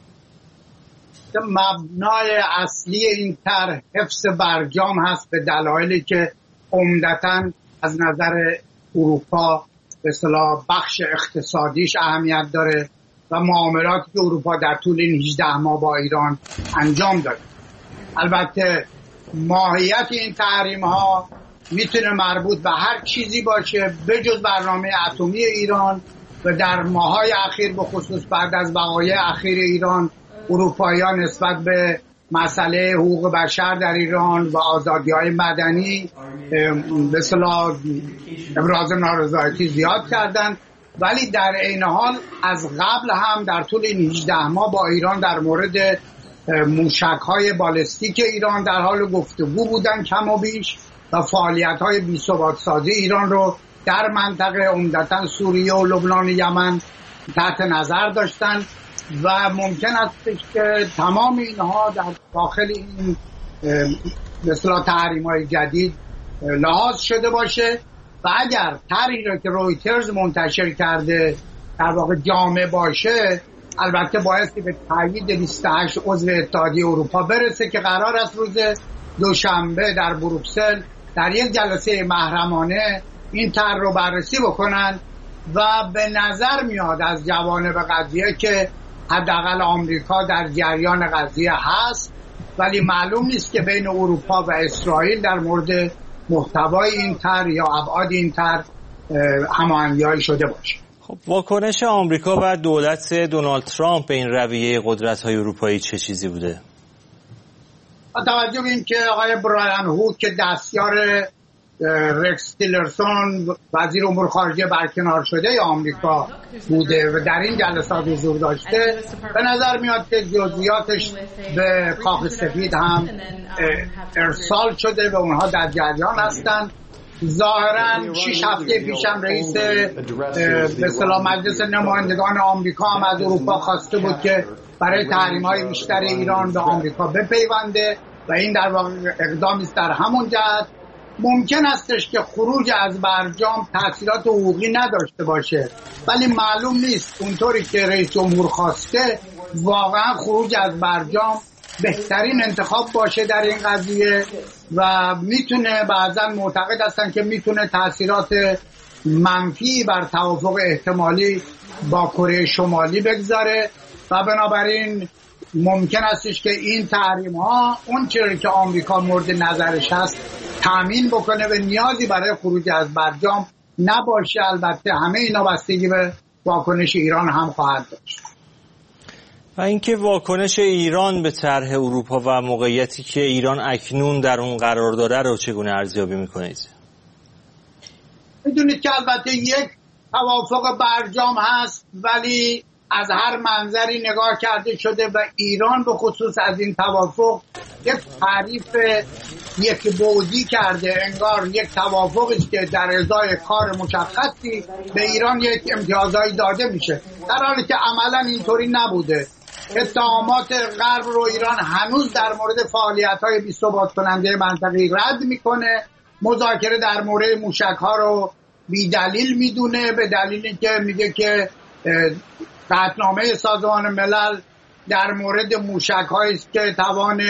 مبنای اصلی این طرح حفظ برجام هست به دلایلی که عمدتاً از نظر اروپا به اصطلاح بخش اقتصادیش اهمیت داره و معاملاتی که اروپا در طول این هجده ماه با ایران انجام داده. البته ماهیت این تحریم ها میتونه مربوط به هر چیزی باشه بجز برنامه اتمی ایران و در ماهای اخیر به خصوص بعد از وقایع اخیر ایران اروپاییان نسبت به مسئله حقوق بشر در ایران و آزادی‌های مدنی به اصطلاح ابراز نارضایتی زیاد کردند، ولی در عین حال از قبل هم در طول این هجده ماه با ایران در مورد موشک‌های بالستیک ایران در حال گفتگو بودن کم و بیش و فعالیت‌های بی‌ثبات سازی ایران رو در منطقه عمدتاً سوریه و لبنان و یمن تحت نظر داشتن و ممکن است که تمام اینها در داخل این به اصطلاح تحریم‌های جدید لحاظ شده باشه و اگر طرحی را که رویترز منتشر کرده در واقع جامع باشه، البته بایستی به تایید بیست و هشت عضو اتحادیه اروپا برسه که قرار است روز دوشنبه در بروکسل در یک جلسه محرمانه این طرح رو بررسی بکنن و به نظر میاد از جوانب قضیه که حداقل آمریکا در جریان قضیه هست، ولی معلوم نیست که بین اروپا و اسرائیل در مورد محتوای این طرح یا ابعاد این طرح هماهنگی شده باشه. خب واکنش آمریکا و دولت دونالد ترامپ به این رویه قدرت‌های اروپایی چه چیزی بوده؟ با توجه به اینکه آقای برایان هوک که دستیار رکس تیلرسون وزیر امور خارجه برکنار شده آمریکا بوده و در این جلسات حضور داشته، به نظر میاد که جزئیاتش به کاخ سفید هم ارسال شده و اونها در جریان هستند. ظاهرا شش هفته پیشم رئیس به اصطلاح مجلس نمایندگان آمریکا هم از اروپا خواسته بود که برای تحریم‌های بیشتر ایران به آمریکا بپیونده و این در واقع اقدامی است در همون جهت. ممکن استش که خروج از برجام تأثیرات حقوقی نداشته باشه، ولی معلوم نیست اونطوری که رئیس جمهور خواسته واقعا خروج از برجام بهترین انتخاب باشه در این قضیه و میتونه، بعضا معتقد هستن که میتونه تأثیرات منفی بر توافق احتمالی با کره شمالی بگذاره و بنابراین ممکن استش که این تحریم ها اون چیزی که آمریکا مورد نظرش هست تامین بکنه و نیازی برای خروج از برجام نباشه. البته همه اینا بستگی به واکنش ایران هم خواهد داشت. و اینکه واکنش ایران به طرح اروپا و موقعیتی که ایران اکنون در اون قرار داره رو چگونه ارزیابی میکنید؟ میدونید که البته یک توافق برجام هست، ولی از هر منظری نگاه کرده شده و ایران به خصوص از این توافق یک تعریف یک بعدی کرده، انگار یک توافقی که در ازای کار مشخصی به ایران یک امتیازایی داده میشه، در حالی که عملا اینطوری نبوده. اتهامات غرب رو ایران هنوز در مورد فعالیت‌های بی‌ثبات کننده منطقه‌ای رد میکنه، مذاکره در مورد موشک‌ها رو بی دلیل میدونه، به دلیل اینکه میگه که قطعنامه سازمان ملل در مورد موشک‌هایی است که توان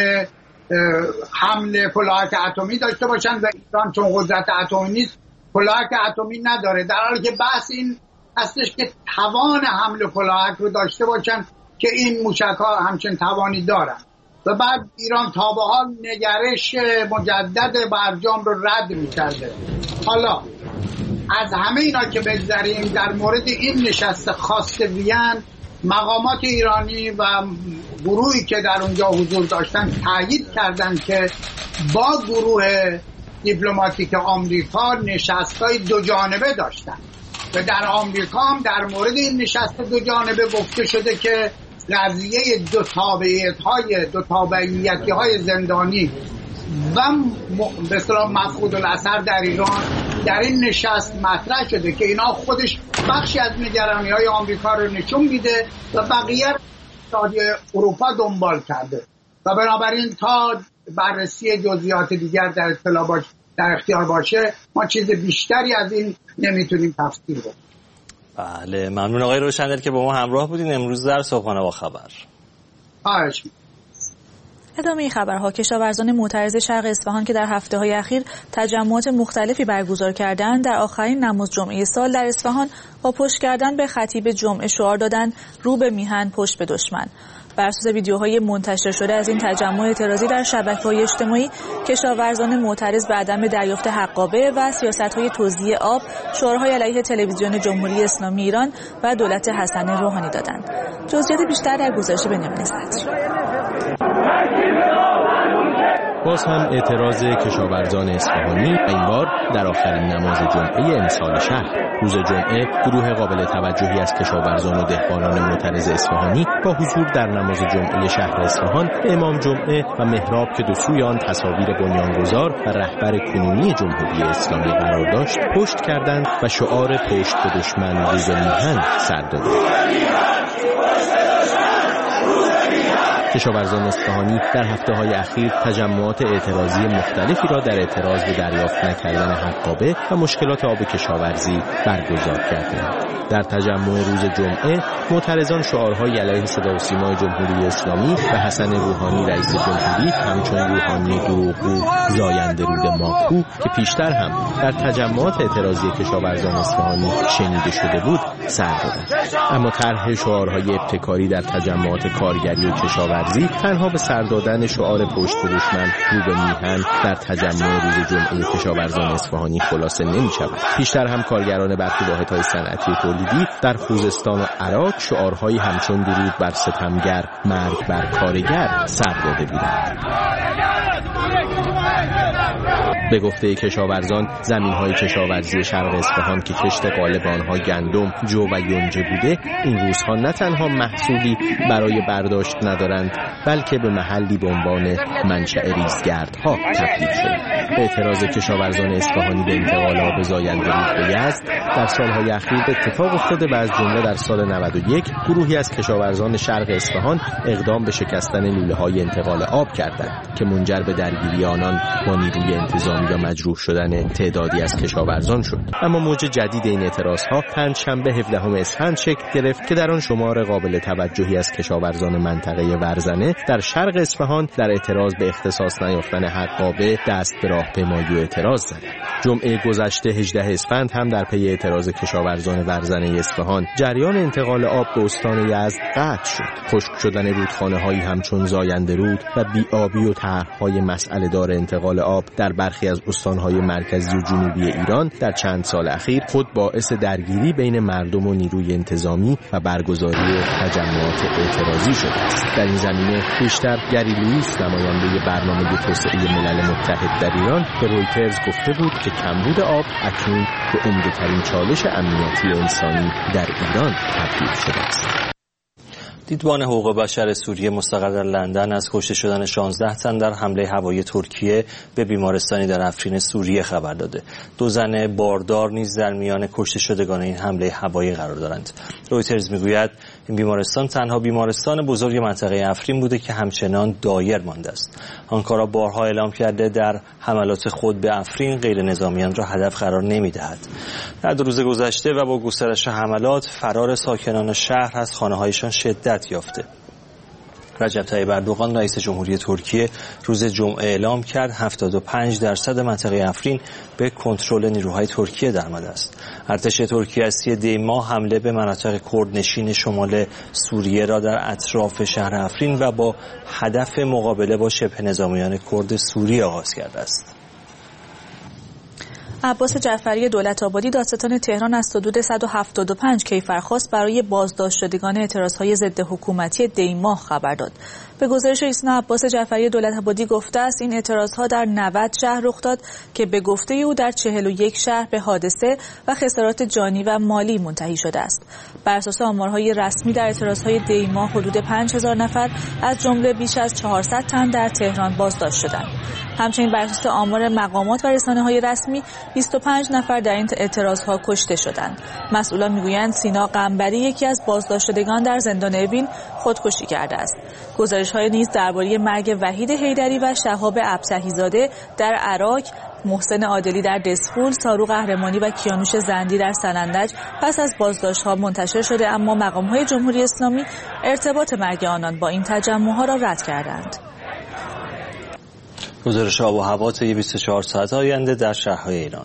حمل کلاهک اتمی داشته باشن و ایران چون قدرت اتمی نیست کلاهک اتمی نداره، در حالی که بحث این هستش که توان حمل کلاهک رو داشته باشن که این موشک‌ها همچنین توانی دارن و بعد ایران تا به حال نگرش مجدد برجام رو رد می‌کرده. حالا از همه اینا که بگذریم، در مورد این نشست خاص وین مقامات ایرانی و گروهی که در اونجا حضور داشتن تایید کردن که با گروه دیپلماتیک آمریکا نشست‌های دو جانبه داشتن و در آمریکا هم در مورد این نشست دو جانبه گفته شده که قضیه دو تابعیت‌های دو تابعیتی‌های زندانی و به اصطلاح مفقود الاثر در ایران در این نشست مطرح شده که اینا خودش بخشی از نگرانی‌های آمریکا رو نشون میده و بقیه اتحادیه اروپا دنبال کرده و بنابراین تا بررسی جزئیات دیگر در اطلاع باش در اختیار باشه ما چیز بیشتری از این نمیتونیم تفسیر کنیم. بله، ممنون آقای روشندل که با ما همراه بودین امروز در صبحانه با خبر. خواهش می‌کنم. ادامه خبرها. کشاورزان معترض شرق اصفهان که در هفته‌های اخیر تجمعات مختلفی برگزار کردند، در آخرین نماز جمعه سال در اصفهان با پشت کردن به خطیب جمعه شعار دادند رو به میهن پشت به دشمن. بر اساس ویدیوهای منتشر شده از این تجمع اعتراضی در شبکه‌های اجتماعی، کشاورزان معترض به عدم دریافت حقابه و سیاست‌های توزیع آب شعارهای علیه تلویزیون جمهوری اسلامی ایران و دولت حسن روحانی دادند. جزئیات بیشتر در گزارش بنیامین صدر. باز هم اعتراض کشاورزان اصفهانی، این بار در آخرین نماز جمعه امسال شهر. روز جمعه گروه قابل توجهی از کشاورزان و دهقانان معترض اصفهانی با حضور در نماز جمعه شهر اصفهان به امام جمعه و محراب که دو سوی آن تصاویر بنیانگذار و رهبر کنونی جمهوری اسلامی قرار داشت پشت کردند و شعار پشت به دشمن رو به میهن سر دادند. کشاورزان اصفهانی در هفته‌های اخیر تجمعات اعتراضی مختلفی را در اعتراض به دریافت نکردن حقابه و مشکلات آب کشاورزی برگزار کردند. در تجمع روز جمعه معترضان شعارهای علیه صدا و سیمای جمهوری اسلامی و حسن روحانی رئیس جمهوری همچون روحانی دروغگو، زاینده رود ماکو که پیشتر هم در تجمعات اعتراضی کشاورزان اصفهانی شنیده شده بود سر دادند. اما طرح شعارهای ابتکاری در تجمعات کارگری و کشاورزی تنها به سر دادن شعار پشت به دشمن رو به میهن در تجمع روز جمعه کشاورزان اصفهانی خلاصه نمی‌شود. پیشتر هم کارگران برخی واحدهای صنعتی تولیدی در خوزستان و عراق شعارهایی همچون درود بر ستمگر، مرگ بر کارگر سر داده بودند. به گفته کشاورزان زمین‌های کشاورزی شرق اصفهان که کشت غالب آنها گندم، جو و یونجه بوده این روزها نه تنها محصولی برای برداشت ندارند بلکه به محلی به عنوان منشأ ریزگردها تبدیل شده. اعتراض کشاورزان اصفهانی به انتقال آب زاینده رود به یزد در سالهای اخیر اتفاق افتاده و از جمله در سال نود و یک گروهی از کشاورزان شرق اصفهان اقدام به شکستن لوله‌های انتقال آب کردند که منجر به درگیری آنان با نیروی انتظامی و مجروح شدن تعدادی از کشاورزان شد. اما موج جدید این اعتراضها پنجشنبه هفدهم اسفند شکل گرفت که در آن شمار قابل توجهی از کشاورزان منطقه ورزنه در شرق اصفهان در اعتراض به اختصاص نیافتن حقابه دست به راهپیمایی و اعتراض زدند. جمعه گذشته هجدهم اسفند هم در پی اعتراض کشاورزان ورزنه اصفهان جریان انتقال آب به استان یزد قطع شد. خشک شدن رودخانه‌هایی همچون زاینده رود و بی‌آبی و طرح‌های مسئله دار انتقال آب در برخی از استان‌های مرکزی و جنوبی ایران در چند سال اخیر خود باعث درگیری بین مردم و نیروی انتظامی و برگزاری تجمعات اعتراضی شده است. در این زمینه بیشتر گری لوئیس نماینده برنامه توسعه ملل متحد در ایران به رویترز گفته بود که کمبود آب اکنون به عمده‌ترین چالش امنیتی انسانی در ایران تبدیل شده است. دیدبان حقوق بشر سوریه مستقر در لندن از کشته شدن شانزده تن در حمله هوایی ترکیه به بیمارستانی در افرین سوریه خبر داده. دو زن باردار نیز در میان کشته شدگان این حمله هوایی قرار دارند. رویترز میگوید این بیمارستان تنها بیمارستان بزرگ منطقه افرین بوده که همچنان دایر مانده است. آنکارا بارها اعلام کرده در حملات خود به افرین غیر نظامیان را هدف قرار نمی‌دهد. در دو روز گذشته و با گسترش حملات فرار ساکنان شهر از خانه‌هایشان شدت یافته. رجب طیب اردوغان رئیس جمهوری ترکیه روز جمعه اعلام کرد هفتاد و پنج درصد منطقه افرین به کنترل نیروهای ترکیه درآمده است. ارتش ترکیه از سی دی ماه حمله به مناطق کردنشین شمال سوریه را در اطراف شهر افرین و با هدف مقابله با شبه نظامیان کرد سوریه آغاز کرده است. عباس جعفری دولت‌آبادی دادستان تهران از حدود صد و هفتاد و پنج کیفرخواست برای بازداشت شدگان اعتراض‌های ضد حکومتی دی‌ماه خبر داد. به گزارش ایسنا عباس جعفری دولت‌آبادی گفته است این اعتراض‌ها در نود شهر رخ داد که به گفته او در چهل و یک شهر به حادثه و خسارات جانی و مالی منتهی شده است. بر اساس آمارهای رسمی در اعتراض‌های دی‌ماه حدود پنج هزار نفر از جمله بیش از چهارصد تن در تهران بازداشت شدند. همچنین بر اساس آمار مقامات و رسانه‌های رسمی بیست و پنج نفر در این اعتراض‌ها کشته شدند. مسئولان میگویند سینا قنبری یکی از بازداشت شدگان در زندان اوین خودکشی کرده است. گزارش‌های نیز درباره مرگ وحید حیدری و شهاب ابسحی‌زاده در عراق، محسن عادلی در دسفول، سارو قهرمانی و کیانوش زندی در سنندج پس از بازداشت‌ها منتشر شده، اما مقام‌های جمهوری اسلامی ارتباط مرگ آنان با این تجمع‌ها را رد کردند. گزارش آب و هوا طی بیست و چهار ساعت آینده در شهرهای ایران.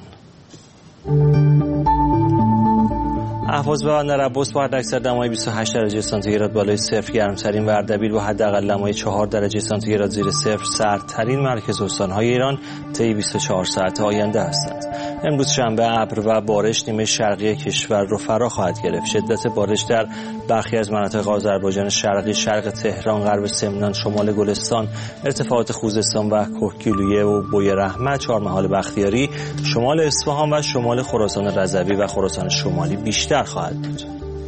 اهواز و بندر عباس با حداکثر دمای بیست و هشت درجه سانتیگراد بالای صفر گرمترین و اردبیل با حداقل دمای چهار درجه سانتیگراد زیر صفر سردترین مرکز استان‌های ایران طی بیست و چهار ساعت آینده هستند. امروز شنبه ابر و بارش نیمه شرقی کشور رو فرا خواهد گرفت. شدت بارش در برخی از مناطق آذربایجان شرقی، شرق تهران، غرب سمنان، شمال گلستان، ارتفاعات خوزستان و کهگیلویه و بوی رحمت، چهارمحال بختیاری، شمال اصفهان و شمال خراسان رضوی و خراسان شمالی بیشتر خواهد بود.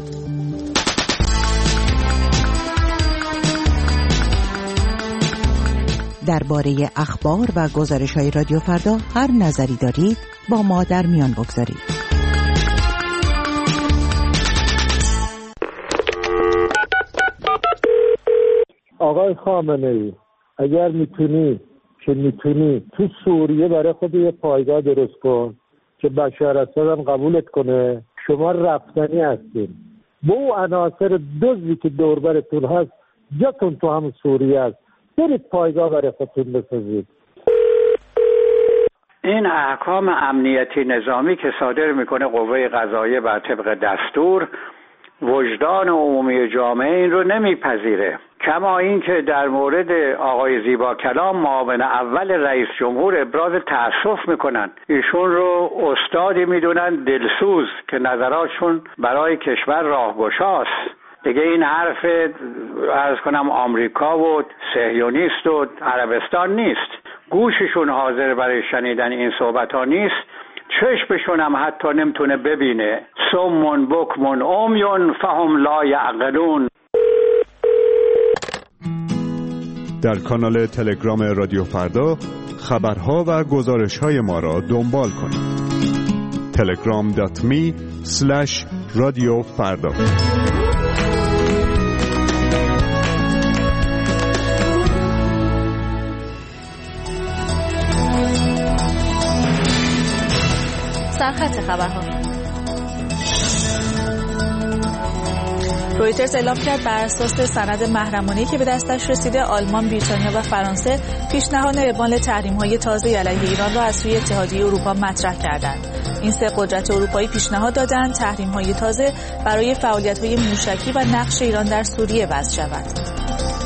درباره اخبار و گزارش‌های رادیو فردا هر نظری دارید با ما در میان بگذارید. آقای خامنه ای اگر میتونی که میتونی تو سوریه برای خود یه پایگاه درست کن که بشار اسد هم قبولت کنه. شما رفتنی هستین با او عناصر دزدی که دوربرتون هست، جاتون تو هم سوریه است، برید پایگاه برای خودتون بسازید. این احکام امنیتی نظامی که صادر میکنه قوه قضاییه بر طبق دستور، وجدان عمومی جامعه این رو نمیپذیره. کما این که در مورد آقای زیبا کلام معاون اول رئیس جمهور ابراز تأسف میکنن، ایشون رو استادی میدونن دلسوز که نظراتشون برای کشور راهگشاست. دیگه این حرف عرض کنم آمریکا و صهیونیست و عربستان نیست. گوششون حاضر برای شنیدن این صحبت ها نیست، چشمشون هم حتی نمیتونه ببینه. سمون بکمون عمیون فهم لا یعقلون. در کانال تلگرام رادیو فردا خبرها و گزارش‌های ما را دنبال کنید. تلگرام دات می اسلش رادیو فردا. سرخط خبرها. رویترز اعلام کرد بر اساس سند محرمانه‌ای که به دستش رسیده، آلمان، بریتانیا و فرانسه پیشنهاد اعمال تحریم‌های تازه علیه ایران را از سوی اتحادیه اروپا مطرح کردند. این سه قدرت اروپایی پیشنهاد دادند تحریم‌های تازه برای فعالیت‌های موشکی و نقش ایران در سوریه وضع شود.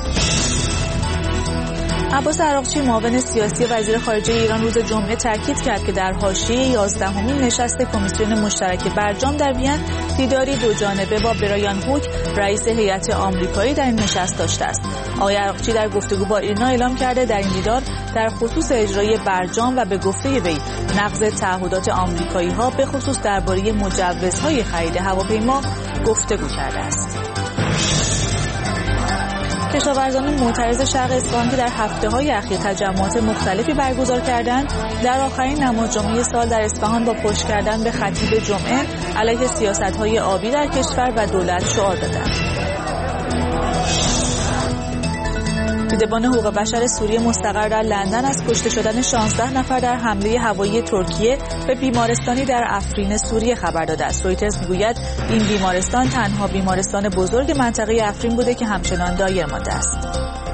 عباس عراقچی معاون سیاسی وزیر خارجه ایران روز جمعه تاکید کرد که در حاشیه یازدهمین نشست کمیسیون مشترک برجام در وین دیداری دو جانبه با برایان هوک رئیس هیئت آمریکایی در این نشست داشته است. آقای عراقچی در گفتگو با ایرنا اعلام کرده در این دیدار در خصوص اجرای برجام و به گفته وی نقض تعهدات آمریکایی‌ها به خصوص درباره مجوزهای خرید هواپیما گفتگو کرده است. کشاورزان معترض شرق اصفهان که در هفته‌های اخیر تجمعات مختلفی برگزار کردند، در آخرین نماز جمعه سال در اصفهان با پشت کردن به خطیب جمعه علیه سیاست‌های آبی در کشور و دولت شعار دادند. دیدبان حقوق بشر سوریه مستقر در لندن از کشته شدن شانزده نفر در حمله هوایی ترکیه به بیمارستانی در افرین سوریه خبر داده است. رویترز میگوید این بیمارستان تنها بیمارستان بزرگ منطقه افرین بوده که همچنان دایر مانده است.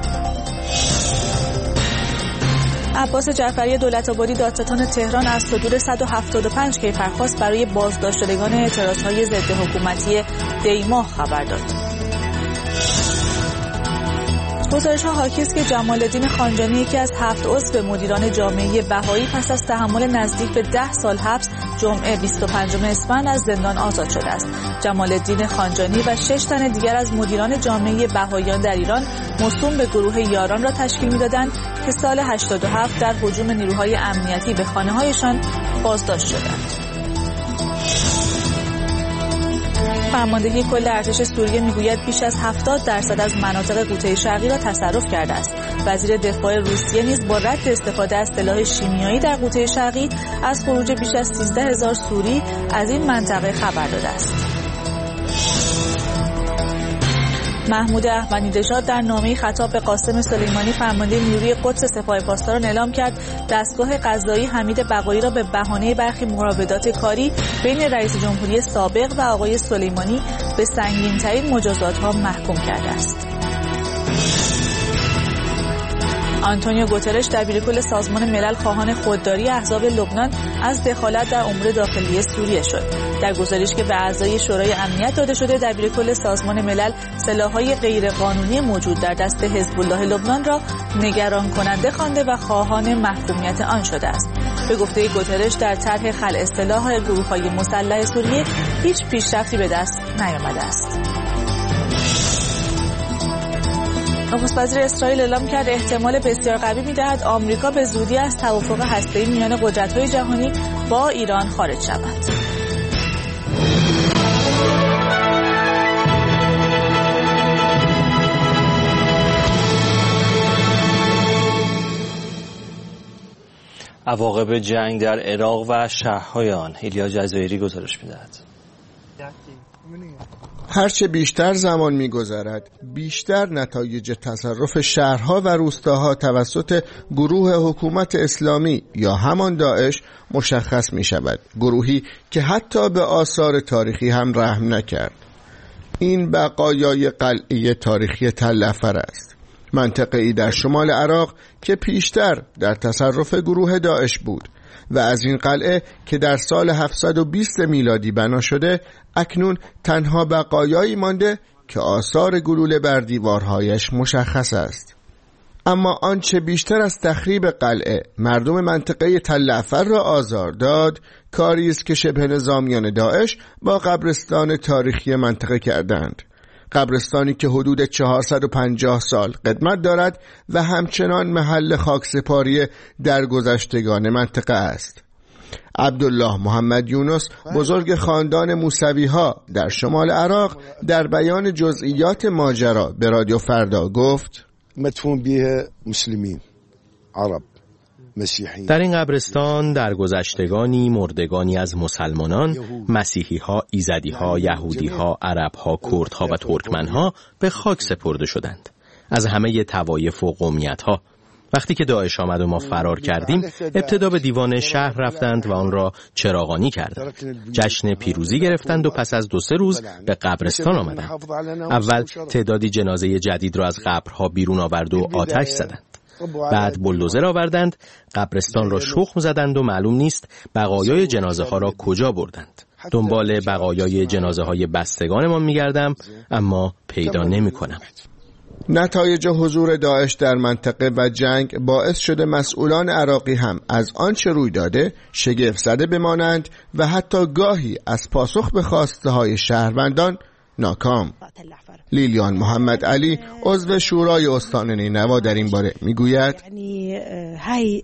عباس جعفری دولت‌آبادی دادستان تهران از صدور صد و هفتاد و پنج کیفرخواست برای بازداشت شدگان اعتراض‌های ضد حکومتی دی‌ماه خبر داد. گزارش‌ها حاکی است که جمال الدین خانجانی یکی از هفت عضو مدیران جامعه بهایی پس از تحمل نزدیک به ده سال حبس جمعه بیست و پنجم اسفند از زندان آزاد شده است. جمال الدین خانجانی و شش تن دیگر از مدیران جامعه بهاییان در ایران موسوم به گروه یاران را تشکیل می‌دادند که سال هشتاد و هفت در هجوم نیروهای امنیتی به خانه‌هایشان بازداشت شدند. فرماندهی کل ارتش سوریه میگوید بیش از هفتاد درصد از مناطق غوطه شرقی را تصرف کرده است. وزیر دفاع روسیه نیز با رد استفاده از سلاح شیمیایی در غوطه شرقی از خروج بیش از سیزده هزار سوری از این منطقه خبر داده است. محمود احمدی‌نژاد در نامه‌ای خطاب به قاسم سلیمانی فرمانده نیروی قدس سپاه پاسداران اعلام کرد دستگاه قضایی حمید بقایی را به بهانه برخی مراودات کاری بین رئیس جمهوری سابق و آقای سلیمانی به سنگین‌ترین مجازات‌ها محکوم کرده است. آنتونیو گوترش دبیرکل سازمان ملل خواهان خودداری احزاب لبنان از دخالت در امور داخلی سوریه شد. در گزارشی که به اعضای شورای امنیت داده شده، دبیرکل سازمان ملل سلاح‌های غیرقانونی موجود در دست حزب الله لبنان را نگران کننده خوانده و خواهان محکومیت آن شده است. به گفته گوترش در طرح خلع سلاح گروه‌های مسلح سوریه هیچ پیشرفتی به دست نیامده است. نخست وزیر اسرائیل اعلام کرد احتمال بسیار قوی می‌دهد آمریکا به زودی از توافق هسته‌ای میان قدرت‌های جهانی با ایران خارج شود. عواقب جنگ در عراق و شهرهای آن. ایلیا جزایری گزارش می‌دهد. هرچه بیشتر زمان می‌گذرد، بیشتر نتایج تصرف شهرها و روستاها توسط گروه حکومت اسلامی یا همان داعش مشخص می‌شود. گروهی که حتی به آثار تاریخی هم رحم نکرد. این بقایای قلعه تاریخی تل افر است. منطقه‌ای در شمال عراق که پیشتر در تصرف گروه داعش بود و از این قلعه که در سال هفتصد و بیست میلادی بنا شده اکنون تنها بقایایی مانده که آثار گلوله بر دیوارهایش مشخص است. اما آنچه بیشتر از تخریب قلعه مردم منطقه تل افر را آزار داد، کاری است که شبه نظامیان داعش با قبرستان تاریخی منطقه کردند. قبرستانی که حدود چهارصد و پنجاه سال قدمت دارد و همچنان محل خاکسپاری درگذشتگان منطقه است. عبدالله محمد یونس، بزرگ خاندان موسوی ها در شمال عراق، در بیان جزئیات ماجرا به رادیو فردا گفت: مدفون به مسلمین عرب مسیحی. در این قبرستان درگذشتگانی مردگانی از مسلمانان، مسیحی ها، ایزدی ها، یهودی ها، عرب ها، کرد ها و ترکمن ها به خاک سپرده شدند. از همه طوایف و قومیت ها. وقتی که داعش آمد و ما فرار کردیم، ابتدا به دیوان شهر رفتند و آن را چراغانی کردند. جشن پیروزی گرفتند و پس از دو سه روز به قبرستان آمدند. اول تعدادی جنازه جدید را از قبرها بیرون آورد و آتش زدند. بعد بلدوزر آوردند، قبرستان را شخم زدند و معلوم نیست بقایای جنازه ها را کجا بردند. دنبال بقایای جنازه های بستگانمان می‌گردم اما پیدا نمی‌کنم. نتایج حضور داعش در منطقه و جنگ باعث شده مسئولان عراقی هم از آنچه روی داده شگفت زده بمانند و حتی گاهی از پاسخ به خواسته های شهروندان ناکام. لیلیان محمد علی، عضو شورای استان نینوا، در این باره میگوید: یعنی های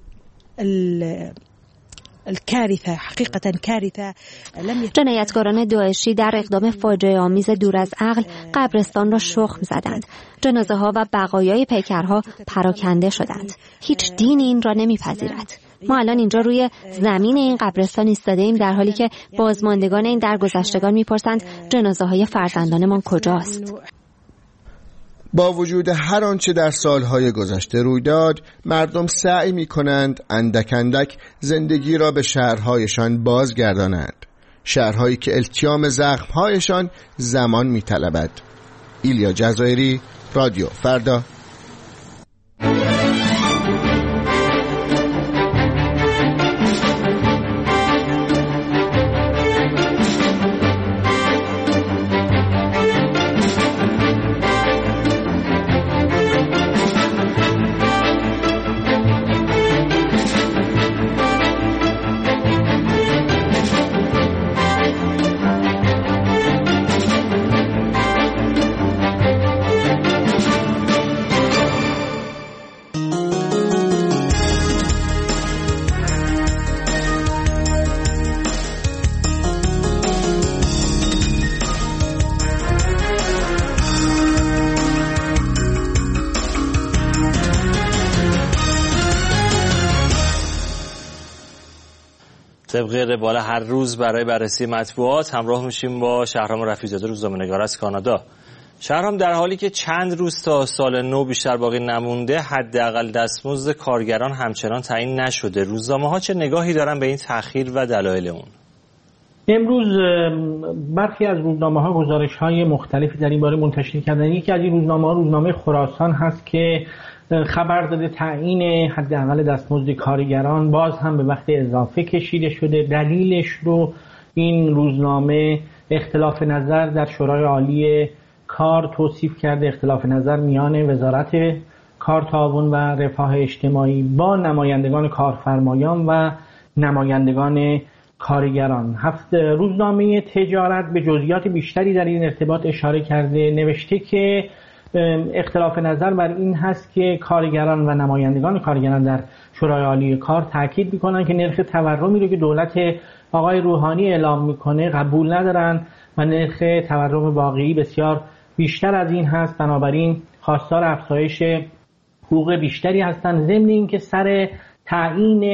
الكارثه حقیقتا کارثه. جنایتکاران داعشی در اقدام فاجعه آمیز دور از عقل قبرستان را شخم زدند. جنازه ها و بقایای پیکرها پراکنده شدند. هیچ دینی این را نمیپذیرد. ما الان اینجا روی زمین این قبرستان ایستاده ایم در حالی که بازماندگان این درگذشتگان میپرسند جنازه های فرزندانمان کجاست؟ با وجود هر آنچه در سالهای گذشته روی داد، مردم سعی می‌کنند اندک اندک زندگی را به شهرهایشان بازگردانند. شهرهایی که التیام زخمهایشان زمان می‌طلبد. ایلیا جزایری، رادیو فردا. طبق روال هر روز برای بررسی مطبوعات همراه میشیم با شهرام رفیع‌زاده، روزنامه‌نگار از کانادا. شهرام، در حالی که چند روز تا سال نو بیشتر باقی نمونده، حداقل دستمزد کارگران همچنان تعیین نشده. روزنامه‌ها چه نگاهی دارن به این تأخیر و دلایل اون؟ امروز برخی از روزنامه‌ها گزارش‌های مختلفی در این باره منتشر کردن. یکی از این روزنامه‌ها روزنامه خراسان هست که خبر داده تعیین حداقل دستمزد کارگران باز هم به وقت اضافه کشیده شده. دلیلش رو این روزنامه اختلاف نظر در شورای عالی کار توصیف کرده. اختلاف نظر میان وزارت کار، تعاون و رفاه اجتماعی با نمایندگان کارفرمایان و نمایندگان کارگران. هفت روزنامه تجارت به جزئیات بیشتری در این ارتباط اشاره کرده. نوشته که اختلاف نظر بر این هست که کارگران و نمایندگان کارگران در شورای عالی کار تاکید میکنن که نرخ تورمی رو که دولت آقای روحانی اعلام میکنه قبول ندارن و نرخ تورم واقعی بسیار بیشتر از این هست. بنابراین خواستار افزایش حقوق بیشتری هستند. ضمن اینکه سر تعیین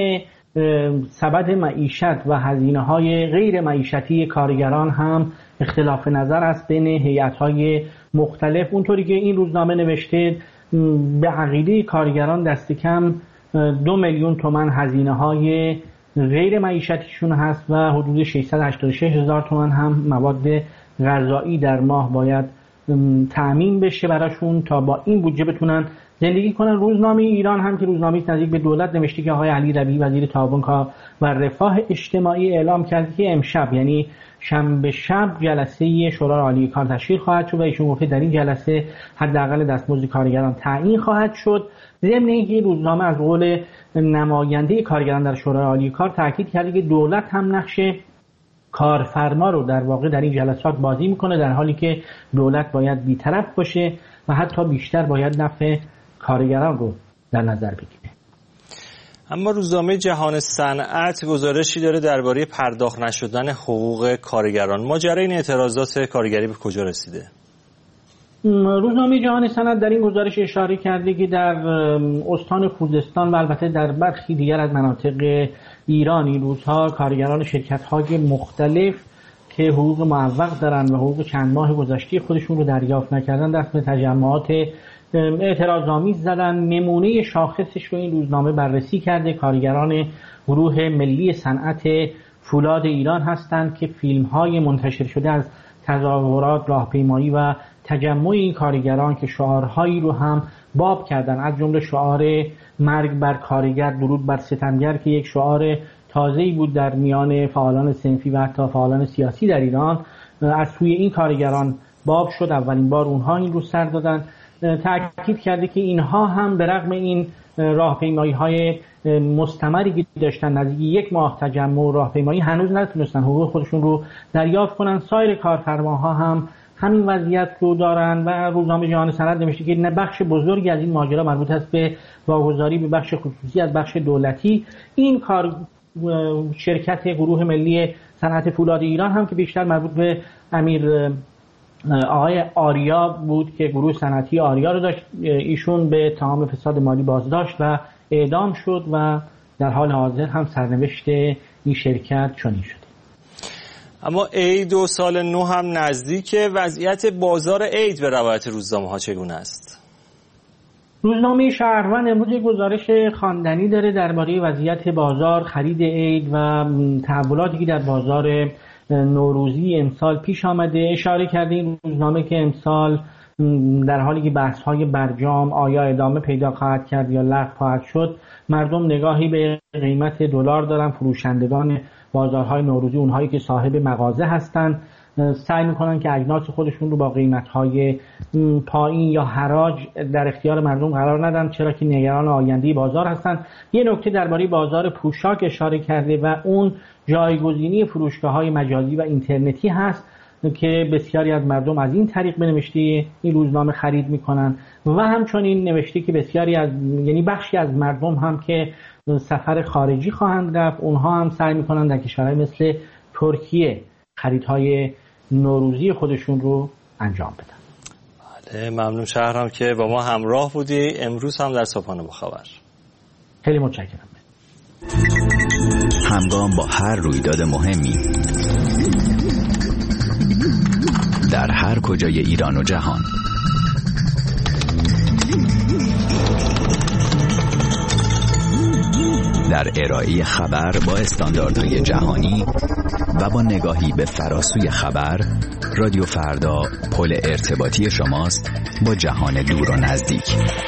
سبد معیشت و هزینه‌های غیر معیشتی کارگران هم اختلاف نظر است بین هیئت‌های مختلف. اونطوری که این روزنامه نوشته به عقیده کارگران دست کم دو میلیون تومان هزینه‌های غیر معیشتیشون هست و حدود ششصد و هشتاد و شش هزار تومان هم مواد غذایی در ماه باید تأمین بشه براشون تا با این بودجه بتونن زندگی کنن. روزنامه ایران هم که روزنامه نزدیک به دولت نوشته که آقای علی ربیعی وزیر تعاون و رفاه اجتماعی اعلام کرد که امشب یعنی شنبه شب جلسه شورای عالی کار تشکیل خواهد شد و ایشون گفته در این جلسه حداقل دستمزد کارگران تعیین خواهد شد. ضمن اینکه روزنامه از قول نماینده کارگران در شورای عالی کار تاکید کرده که دولت هم نقش کارفرما رو در واقع در این جلسات بازی میکنه، در حالی که دولت باید بی‌طرف باشه و حتی بیشتر باید نفع کارگران رو در نظر بگیره. اما روزنامه جهان صنعت گزارشی داره درباره پرداخت نشدن حقوق کارگران. ماجرای این اعتراضات کارگری به کجا رسیده؟ روزنامه جهان صنعت در این گزارش اشاره کرده که در استان خوزستان و البته در برخی دیگر از مناطق ایران این روزها کارگران شرکت‌های مختلف که حقوق معوق دارن و حقوق چند ماه گذشته خودشون رو دریافت نکردن دست به تجمعات اعتراض‌آمیز زدن. نمونه شاخصش رو این روزنامه بررسی کرده. کارگران گروه ملی صنعت فولاد ایران هستند که فیلم‌های منتشر شده از تظاهرات، راهپیمایی و تجمع این کارگران که شعارهایی رو هم باب کردن، از جمله شعار مرگ بر کارگر درود بر ستمگر که یک شعار تازه‌ای بود در میان فعالان صنفی و حتی فعالان سیاسی در ایران، از سوی این کارگران باب شد. اولین بار اونها این رو سر دادن. تأکید کرده که اینها هم به رغم این راهپیمایی‌های مستمری که داشتن نزدیک یک ماه تجمع و راهپیمایی هنوز نتونستن حقوق خودشون رو دریافت کنن. سایر کارفرماها هم همین وضعیت رو دارن و روزنامه جهان صنعت نوشته که نه بخش بزرگی از این ماجرا مربوط است به واگذاری به بخش خصوصی از بخش دولتی. این کار شرکت گروه ملی صنعت فولاد ایران هم که بیشتر مربوط به امیر آقای آریا بود که گروه صنعتی آریا رو داشت، ایشون به اتهام فساد مالی بازداشت و اعدام شد و در حال حاضر هم سرنوشت این شرکت چنین شده. اما عید و سال نو هم نزدیکه، وضعیت بازار عید به روایت روزنامه ها چگونه است؟ روزنامه شهروند امروز گزارش خواندنی داره درباره وضعیت بازار خرید عید و تحولاتی که در بازار نوروزی امسال پیش آمده. اشاره کرده این روزنامه که امسال در حالی که بحث‌های برجام آیا ادامه پیدا خواهد کرد یا لغو خواهد شد، مردم نگاهی به قیمت دلار دارن. فروشندگان بازارهای نوروزی، اونهایی که صاحب مغازه هستند، سعی میکنن که اجناس خودشون رو با قیمت‌های پایین یا حراج در اختیار مردم قرار ندن، چرا که نگران آینده بازار هستن. یه نکته درباره بازار پوشاک اشاره کرده و اون جایگزینی فروشگاه‌های مجازی و اینترنتی هست که بسیاری از مردم از این طریق به نوشته این روزنامه خرید میکنن و همچنین نوشته که بسیاری از یعنی بخشی از مردم هم که سفر خارجی خواهند رفت، اونها هم سعی میکنن در کشورهای مثل ترکیه خریدهای نوروزی خودشون رو انجام بدن. بله، ممنون شهرام که با ما همراه بودی امروز هم در صبحانه با خبر. خیلی متشکرم. همگام با هر رویداد مهمی در هر کجای ایران و جهان، در ارائه خبر با استانداردهای جهانی و با نگاهی به فراسوی خبر، رادیو فردا پل ارتباطی شماست با جهان دور و نزدیک.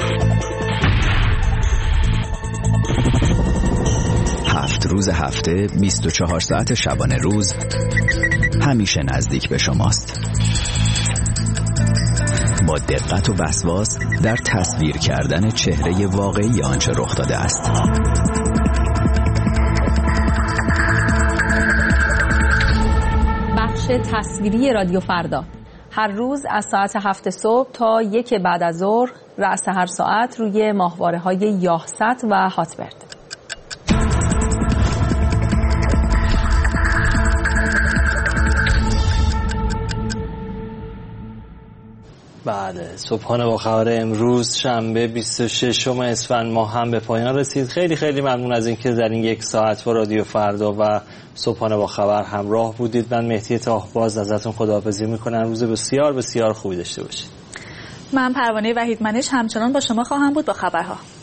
هفت روز هفته، بیست و چهار ساعت شبانه روز، همیشه نزدیک به شماست. با دقت و وسواس در تصویر کردن چهره واقعی آنچه رخ داده است. بخش تصویری رادیو فردا هر روز از ساعت هفت صبح تا یک بعد از ظهر، رأس هر ساعت روی ماهواره‌های یاهصد و هاتبرد. بله، صبحانه با خبر امروز شنبه بیست و ششم اسفند ماه هم به پایان رسید. خیلی خیلی ممنون از اینکه در این یک ساعت با رادیو فردا و صبحانه با خبر همراه بودید. من مهدی تاهباز ازتون خداحافظی میکنم. روز بسیار بسیار خوبی داشته باشید. من پروانه وحیدمنش همچنان با شما خواهم بود با خبرها.